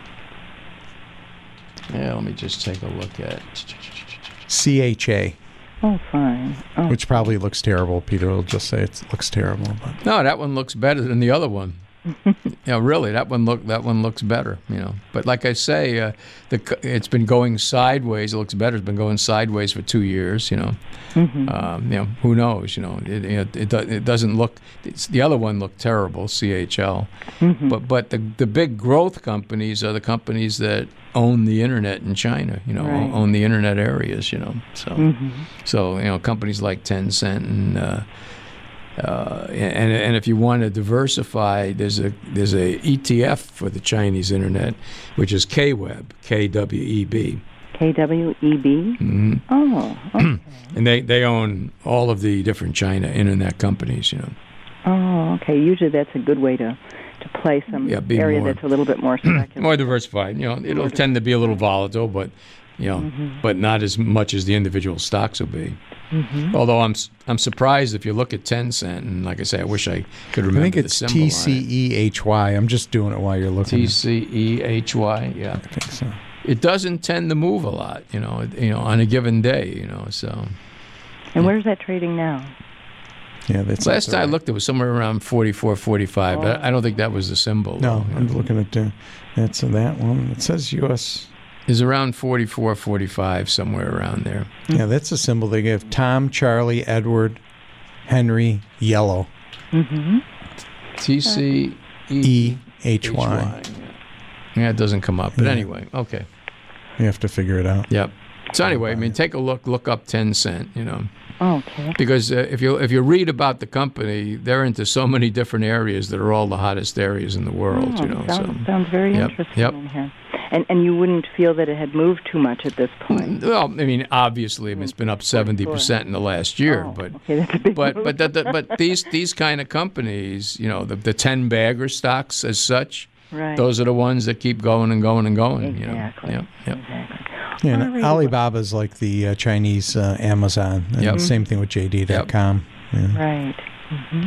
Yeah, let me just take a look at. C H A. Oh, fine. Oh. Which probably looks terrible. Peter will just say it looks terrible. But. No, that one looks better than the other one. Yeah, really, that one look that one looks better. You know, but like I say, uh, the it's been going sideways. It looks better. It's been going sideways for two years. You know, mm-hmm. um, you know who knows? You know, it it, it, it doesn't look. It's, the other one looked terrible, C H L. Mm-hmm. But but the the big growth companies are the companies that own the internet in China. You know, right. own the internet areas. You know, so mm-hmm. so you know companies like Tencent and. Uh, Uh, and and if you want to diversify, there's a there's a E T F for the Chinese internet, which is KWEB, K W E B. K W E B. Mm-hmm. Oh. Okay. And they, they own all of the different China internet companies, you know. Oh, okay. Usually that's a good way to, to play some yeah, area more, that's a little bit more speculative. More diversified. You know, it'll tend to be a little volatile, but you know, mm-hmm. but not as much as the individual stocks will be. Mm-hmm. Although I'm I'm surprised if you look at Tencent, and like I say, I wish I could remember. I think it's T C E H Y. I'm just doing it while you're looking. T C E H Y, yeah. I think so. It doesn't tend to move a lot, you know, you know, on a given day, you know. So. And yeah. Where's that trading now? Yeah, that's last time right. I looked, it was somewhere around forty-four, forty-five. Oh. But I don't think that was the symbol. No, though. I'm looking at the, that's that one. It says U S Is around forty-four, forty-five, somewhere around there. Yeah, that's a symbol they give. Tom, Charlie, Edward, Henry, yellow. Mm-hmm. T C E H Y. Yeah, it doesn't come up. But yeah. Anyway, okay. You have to figure it out. Yep. So anyway, I mean, take a look. Look up Tencent, you know. Okay. Because uh, if you if you read about the company, they're into so many different areas that are all the hottest areas in the world, oh, you know. Sounds, so. sounds very yep. interesting yep. in here. And and you wouldn't feel that it had moved too much at this point? Well, I mean, obviously, I mean, it's been up seventy percent in the last year, oh, but okay, that's a big but move. but the, the, but these these kind of companies, you know, the the ten bagger stocks as such, right. Those are the ones that keep going and going and going. Exactly. You know, yep, yep. Exactly. Yeah, and Alibaba's like the uh, Chinese uh, Amazon. And yep. Same thing with J D dot com. Yep. Yeah. Right. Mm-hmm.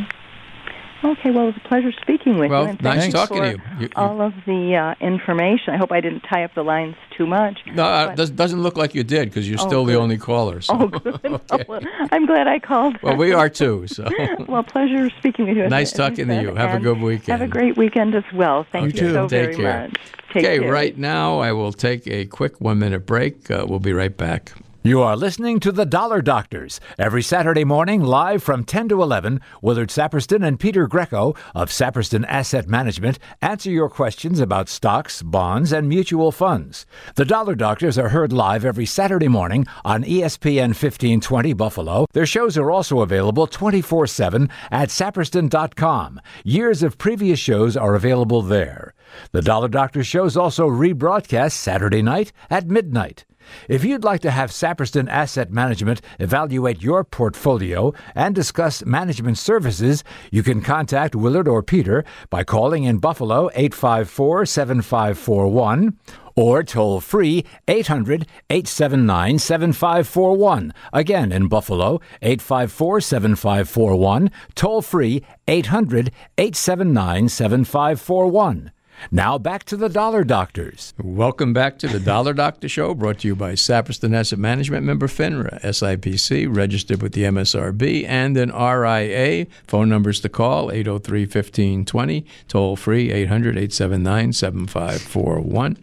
Okay, well, it was a pleasure speaking with well, you. And nice thanks talking for to you. you, you all of the uh, information. I hope I didn't tie up the lines too much. No, uh, does, doesn't look like you did because you're oh, still good. the only caller. So. Oh, good. Okay. Oh, well, I'm glad I called. Well, we are too. So. Well, pleasure speaking with you. Nice talking to you. Have a good weekend. Have a great weekend as well. Thank you, you too. so Take very care. much. Take okay, care. right now I will take a quick one-minute break. Uh, we'll be right back. You are listening to The Dollar Doctors, every Saturday morning live from ten to eleven. Willard Saperston and Peter Greco of Saperston Asset Management answer your questions about stocks, bonds, and mutual funds. The Dollar Doctors are heard live every Saturday morning on E S P N fifteen twenty Buffalo. Their shows are also available twenty-four seven at saperston dot com. Years of previous shows are available there. The Dollar Doctors shows also rebroadcast Saturday night at midnight. If you'd like to have Saperston Asset Management evaluate your portfolio and discuss management services, you can contact Willard or Peter by calling in Buffalo eight five four, seven five four one or toll free eight hundred, eight seven nine, seven five four one. Again, in Buffalo, eight five four, seven five four one, toll free eight hundred, eight seven nine, seven five four one. Now back to the Dollar Doctors. Welcome back to the Dollar Doctor Show, brought to you by Saperston Asset Management, member FINRA, S I P C, registered with the M S R B and an R I A. Phone numbers to call, eight oh three, fifteen twenty, toll free, eight hundred, eight seven nine, seven five four one.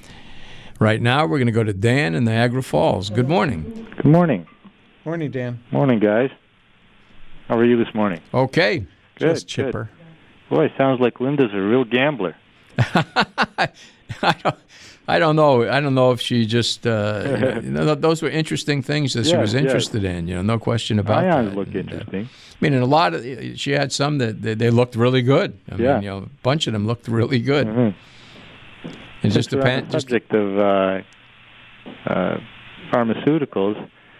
Right now, we're going to go to Dan in Niagara Falls. Good morning. Good morning. Morning, Dan. Morning, guys. How are you this morning? Okay. Good, Just chipper. Good. Boy, sounds like Linda's a real gambler. I don't, I don't know. I don't know if she just, uh, you know, those were interesting things that she Yeah, was yeah. interested in, you know, no question about Ions that. look And, uh, interesting. I mean, and a lot of, she had some that they, they looked really good. I Yeah. mean, you know, a bunch of them looked really good. Mm-hmm. It just Since we're on depends. the Just, subject of uh, uh, pharmaceuticals,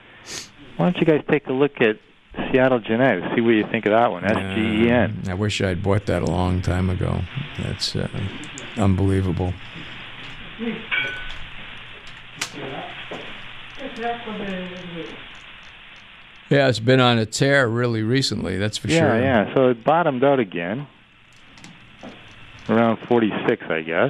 why don't you guys take a look at Seattle Genetics, see what you think of that one, S G E N. uh, I wish I'd bought that a long time ago. That's uh, unbelievable. Yeah, it's been on a tear really recently, that's for yeah, sure. Yeah, So it bottomed out again, around forty-six, I guess.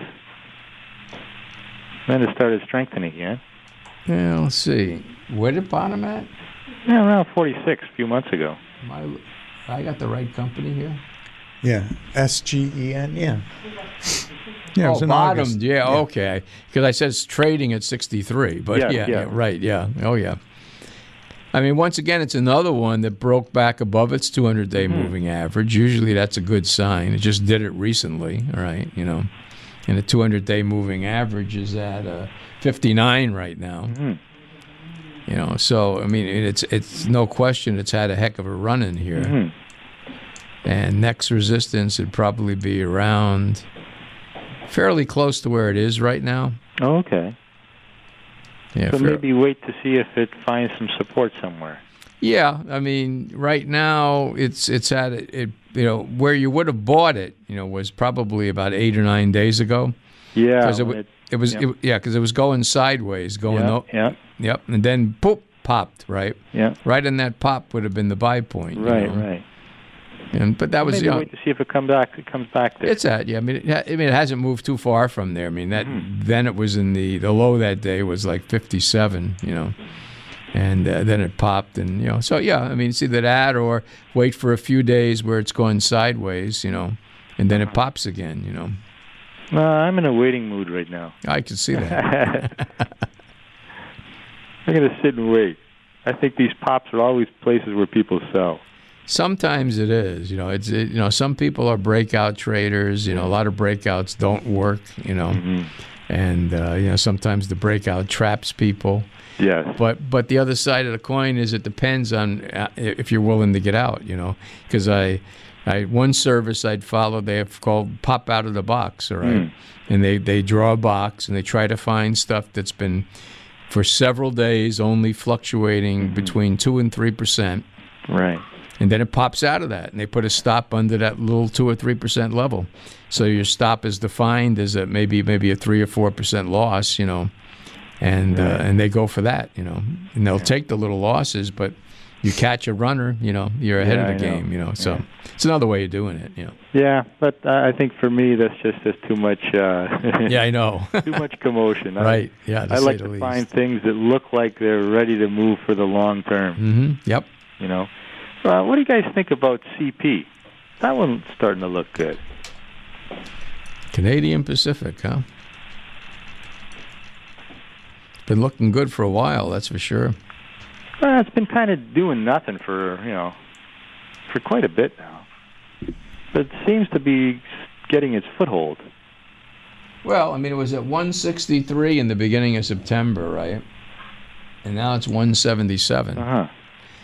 Then it started strengthening again. Yeah, let's see. Where did it bottom at? Yeah, around forty-six a few months ago. My, I got the right company here. Yeah, S G E N. Yeah. Yeah, it was oh, in bottomed. August. Yeah, Yeah. okay. Because I said it's trading at sixty-three, but Yeah, yeah, yeah. yeah, right, yeah. Oh, yeah. I mean, once again, it's another one that broke back above its two hundred day Mm-hmm. moving average. Usually that's a good sign. It just did it recently, all right, you know. And the two hundred day moving average is at uh, fifty-nine right now. Mhm. You know, so, I mean, it's it's no question it's had a heck of a run in here. Mhm. And next resistance would probably be around fairly close to where it is right now. Oh, okay. Yeah, So fair- maybe wait to see if it finds some support somewhere. Yeah, I mean, right now it's it's at it, it. You know, where you would have bought it, you know, was probably about eight or nine days ago. Yeah. Because it, when wa- it- it was, yeah. it, yeah, because it was going sideways, going yeah, up. yeah, Yep, and then poop popped right, yeah. right in that pop would have been the buy point. you Right, know. right. And but that was Maybe yeah, wait to see if it come back. It comes back there. it's at yeah. I mean, it, ha- I mean, it hasn't moved too far from there. I mean, that Mm-hmm. then it was in the the low that day was like fifty-seven. You know. And uh, then it popped, and you know, so yeah, I mean, it's either that or wait for a few days where it's going sideways, you know, and then it pops again, you know. No, I'm in a waiting mood right now. I can see that. I'm going to sit and wait. I think these pops are always places where people sell. Sometimes it is, you know. It's it, you know, some people are breakout traders. You know, a lot of breakouts don't work, you know, Mm-hmm. and uh, you know, sometimes the breakout traps people. Yes. But but the other side of the coin is it depends on uh, if you're willing to get out, you know. Because I, I one service I'd follow, they have called pop out of the box, all right, Mm. and they they draw a box and they try to find stuff that's been for several days only fluctuating between two and three percent, Right. and then it pops out of that, and they put a stop under that little two or three percent level. So your stop is defined as a maybe maybe a three or four percent loss, you know. And uh, and they go for that, you know, and they'll take the little losses, but you catch a runner, you know, you're ahead Yeah, of the I know. game, you know. So Yeah. it's another way of doing it, you know. Yeah, but uh, I think for me that's just just too much. Uh, Yeah, I know. too much commotion. I- Right? Yeah. I like to find things that look like they're ready to move for the long term. Mm-hmm. Yep. You know, uh, what do you guys think about C P? That one's starting to look good. Canadian Pacific, huh? Been looking good for a while, that's for sure. Well, it's been kind of doing nothing for you know for quite a bit now, but it seems to be getting its foothold. Well, I mean, it was at one sixty-three in the beginning of September, right? And now it's one seventy-seven. Uh huh.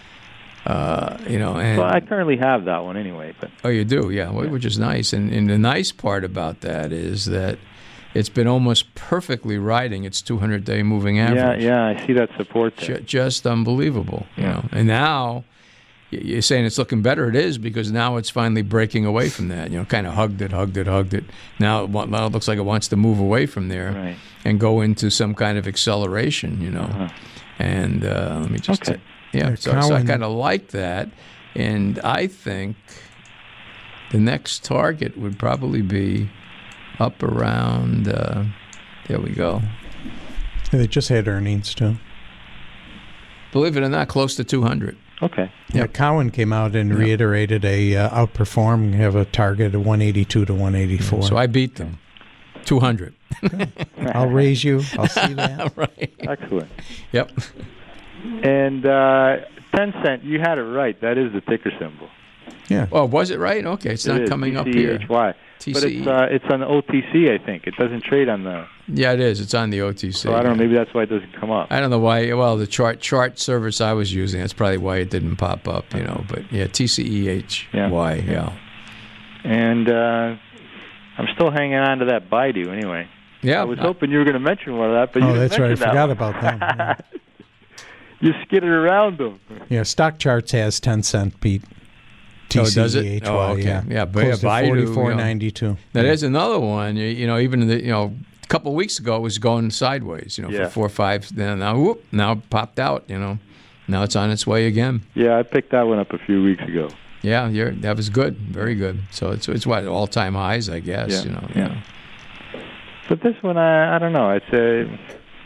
Uh, you know, and Well, I currently have that one anyway, but oh, you do, yeah, wh- which is nice. And, and the nice part about that is that it's been almost perfectly riding its two hundred day moving yeah, average. yeah, I see that support there. Ju- just unbelievable, you Yeah. know. And now y- you're saying it's looking better. It is, because now it's finally breaking away from that. You know, kind of hugged it, hugged it, hugged it. Now it, wa- now it looks like it wants to move away from there Right. and go into some kind of acceleration. You know, Uh-huh. and uh, let me just Okay. yeah. Yeah, So, so I Cowan- kind of like that, and I think the next target would probably be up around. Uh, there we go. Yeah, they just had earnings too. Believe it or not, close to two hundred. Okay. Yeah, Cowan came out and Yep. reiterated a uh, outperform. Have a target of one eighty-two to one eighty-four. So I beat them. two hundred. I'll raise you. I'll see that. Right. Excellent. Yep. And uh, ten cent, you had it right. That is the ticker symbol. Yeah. Oh, was it right? Okay, it's It not is, coming up T C here. H Y. T But C E. it's uh, it's on O T C, I think. It doesn't trade on the. Yeah, it is. It's on the O T C. So I don't know. Maybe that's why it doesn't come up. I don't know why. Well, the chart chart service I was using, that's probably why it didn't pop up, you know. But yeah, T C E H Y, Yeah. yeah. And uh, I'm still hanging on to that Baidu anyway. Yeah. I was hoping you were going to mention one of that, but you Oh, didn't that's right. I mention that forgot one. about that. Yeah. You skidded around them. Yeah, Stock Charts has ten cent Pete. Oh, does it? T C E H Y, Oh, okay. yeah. Yeah, but Close yeah, to Baidu, forty-four you know. ninety-two. Now, there's another one, you, you know, even, the, you know, a couple of weeks ago it was going sideways, you know, Yeah. for four or five. Then now, whoop, now it popped out, you know. Now it's on its way again. Yeah, I picked that one up a few weeks ago. Yeah, you're, that was good. Very good. So it's, it's what, all-time highs, I guess, Yeah, you know. yeah. But this one, I, I don't know. It's a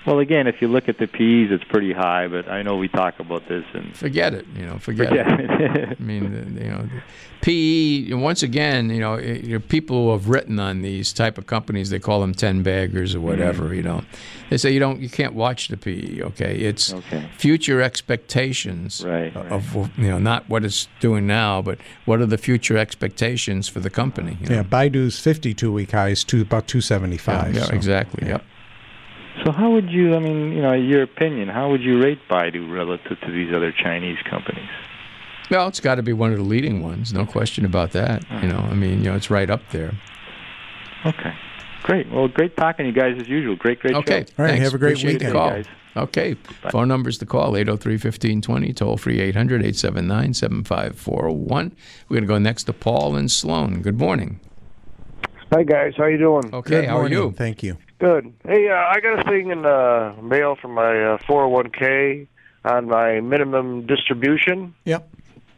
Well, again, if you look at the P Es, it's pretty high, but I know we talk about this and Forget it, you know, forget, forget it. it. I mean, you know, P E, once again, you know, it, you know, people who have written on these type of companies, they call them ten-baggers or whatever, mm. you know. They say you don't, you can't watch the P E, okay? It's okay. future expectations right, of, right. you know, not what it's doing now, but what are the future expectations for the company. You know? Yeah, Baidu's fifty-two week high is to about two seventy-five. Yeah, yeah so. exactly, yeah. yep. So how would you, I mean, you know, your opinion, how would you rate Baidu relative to these other Chinese companies? Well, it's got to be one of the leading ones, no question about that. Uh-huh. You know, I mean, you know, it's right up there. Okay, great. Well, great talking to you guys as usual. Great, great okay. show. All right, thanks. have a great Appreciate weekend, the call. guys. Okay, Bye. phone numbers to call, eight oh three, one five two zero, toll free eight hundred, eight seven nine, seven five four one. We're going to go next to Paul and Sloan. Good morning. Hi, guys. How you doing? Okay, Good how morning. are you? Thank you. Good. Hey, uh, I got a thing in the mail from my uh, four oh one k on my minimum distribution. Yep.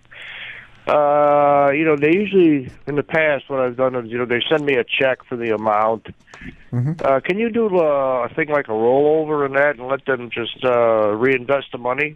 Uh, you know, they usually, in the past, what I've done is, you know, they send me a check for the amount. Mm-hmm. Uh, can you do uh, a thing like a rollover in that and let them just uh, reinvest the money?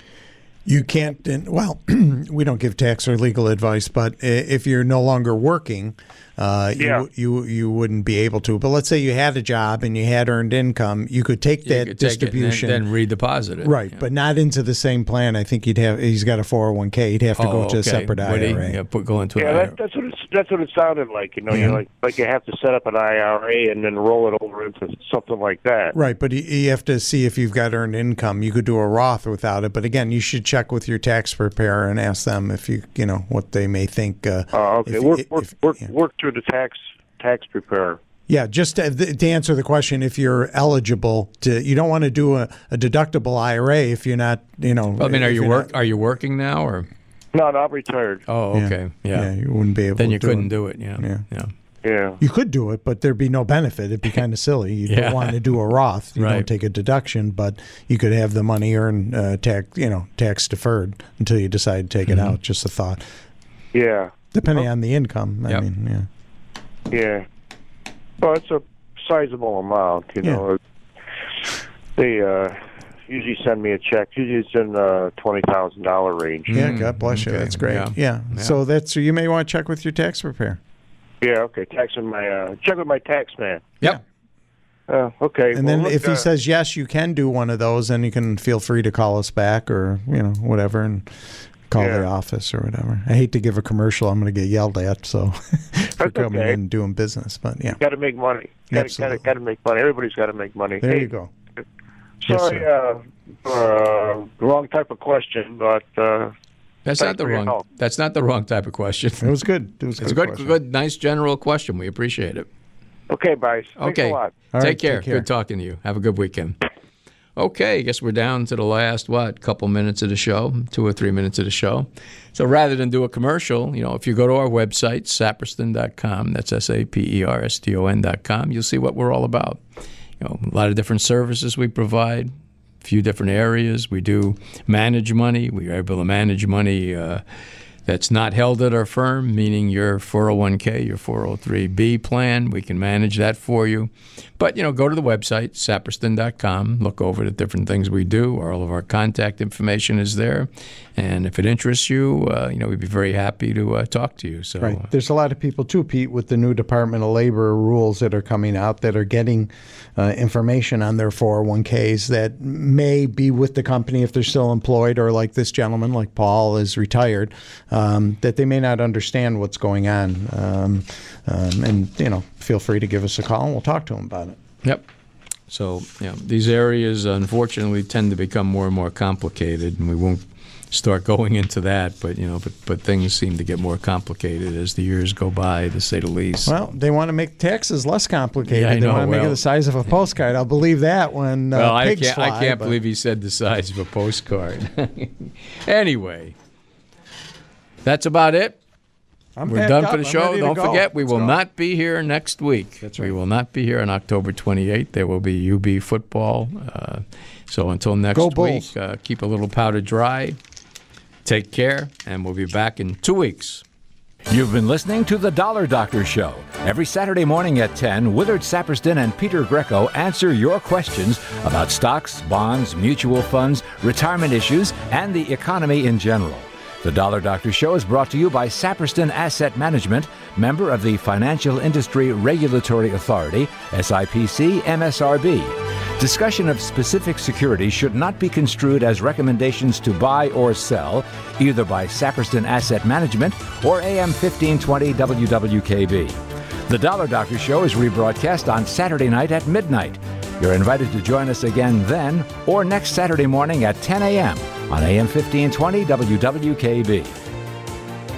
You can't, well, we don't give tax or legal advice, but if you're no longer working, uh, yeah. you, you you wouldn't be able to. But let's say you had a job and you had earned income, you could take You that could take distribution. it and then, then redeposit it. Right, yeah. but not into the same plan. I think he'd have, he's got a four oh one k. He'd have to oh, go to okay. a separate Would he? I R A. Yeah, put, go into yeah, an that, I R A. that's what it's, that's what it sounded like. You know, Yeah. you like like you have to set up an I R A and then roll it over into something like that. Right, but you, you have to see if you've got earned income. You could do a Roth without it, but again, you should check with your tax preparer and ask them if you, you know, what they may think. Uh, Oh, okay. if- work if- work if- work, yeah. work through the tax tax preparer. Yeah, just to, to answer the question, if you're eligible to, you don't want to do a, a deductible I R A if you're not, you know. I mean, are if you you're work? not- Are you working now, or? No, no, I'm retired. Oh, Yeah. okay, yeah. Yeah, you wouldn't be able. Then to you do couldn't it. do it. Yeah, Yeah. yeah. Yeah. You could do it, but there'd be no benefit. It'd be kind of silly. You Yeah. don't want to do a Roth. You Right. don't take a deduction, but you could have the money earned uh, tax, you know, tax deferred until you decide to take Mm-hmm. it out. Just a thought, Yeah. depending on the income. I Yep. mean, yeah. Yeah. Well, it's a sizable amount, you Yeah. know. They uh, usually send me a check. Usually it's in the twenty thousand dollar range. Yeah, Mm, God bless you. okay. That's great. Yeah. Yeah. Yeah. So that's you may want to check with your tax preparer. Yeah, okay. Tax in my uh, check with my tax man. Yep. Uh, okay. And well, then look, if he uh, says yes, you can do one of those, then you can feel free to call us back or, you know, whatever, and call Yeah. the office or whatever. I hate to give a commercial. I'm going to get yelled at, so for That's coming okay. in and doing business. But yeah, got to make money. Got Absolutely. to got to make money. Everybody's got to make money. there Hey, you go. Yes, Sorry, sir. uh, uh, wrong type of question, but uh, That's Thanks not the for your wrong. help. That's not the wrong type of question. It was good. It was It's a good. good, question. good, nice general question. We appreciate it. okay, guys. Thanks Okay. a lot. All take, right, care. take care. Good talking to you. Have a good weekend. Okay, I guess we're down to the last, what, couple minutes of the show, two or three minutes of the show. So rather than do a commercial, you know, if you go to our website, saperston dot com, that's S A P E R S T O N dot com, you'll see what we're all about. You know, a lot of different services we provide, a few different areas. We do manage money. We are able to manage money uh, that's not held at our firm, meaning your four oh one k, your four oh three b plan. We can manage that for you. But, you know, go to the website, saperston dot com, look over the different things we do. All of our contact information is there. And if it interests you, uh, you know, we'd be very happy to uh, talk to you. So, Right. There's a lot of people, too, Pete, with the new Department of Labor rules that are coming out that are getting uh, information on their four oh one k's that may be with the company if they're still employed, or like this gentleman, like Paul, is retired, um, that they may not understand what's going on. Um, um, and, you know, feel free to give us a call and we'll talk to them about it. Yep. So, you know, these areas, unfortunately, tend to become more and more complicated, and we won't start going into that, but, you know, but, but things seem to get more complicated as the years go by, to say the least. Well, they want to make taxes less complicated. Yeah, I they know, want to make it well- the size of a postcard. I'll believe that when uh, well, I pigs can't, fly. I can't but- believe he said the size of a postcard. Anyway, that's about it. I'm We're packed done up. for the I'm show. ready to Don't go. forget, we Let's will go. not be here next week. That's We right. will not be here on October twenty-eighth. There will be U B football. Uh, so until next Go week, Bulls. uh, keep a little powder dry. Take care, and we'll be back in two weeks. You've been listening to The Dollar Doctor Show. Every Saturday morning at ten, Willard Saperston and Peter Greco answer your questions about stocks, bonds, mutual funds, retirement issues, and the economy in general. The Dollar Doctor Show is brought to you by Saperston Asset Management, member of the Financial Industry Regulatory Authority, S I P C M S R B. Discussion of specific securities should not be construed as recommendations to buy or sell, either by Saperston Asset Management or A M fifteen twenty W W K B. The Dollar Doctor Show is rebroadcast on Saturday night at midnight. You're invited to join us again then or next Saturday morning at ten a.m. on A M fifteen twenty W W K B.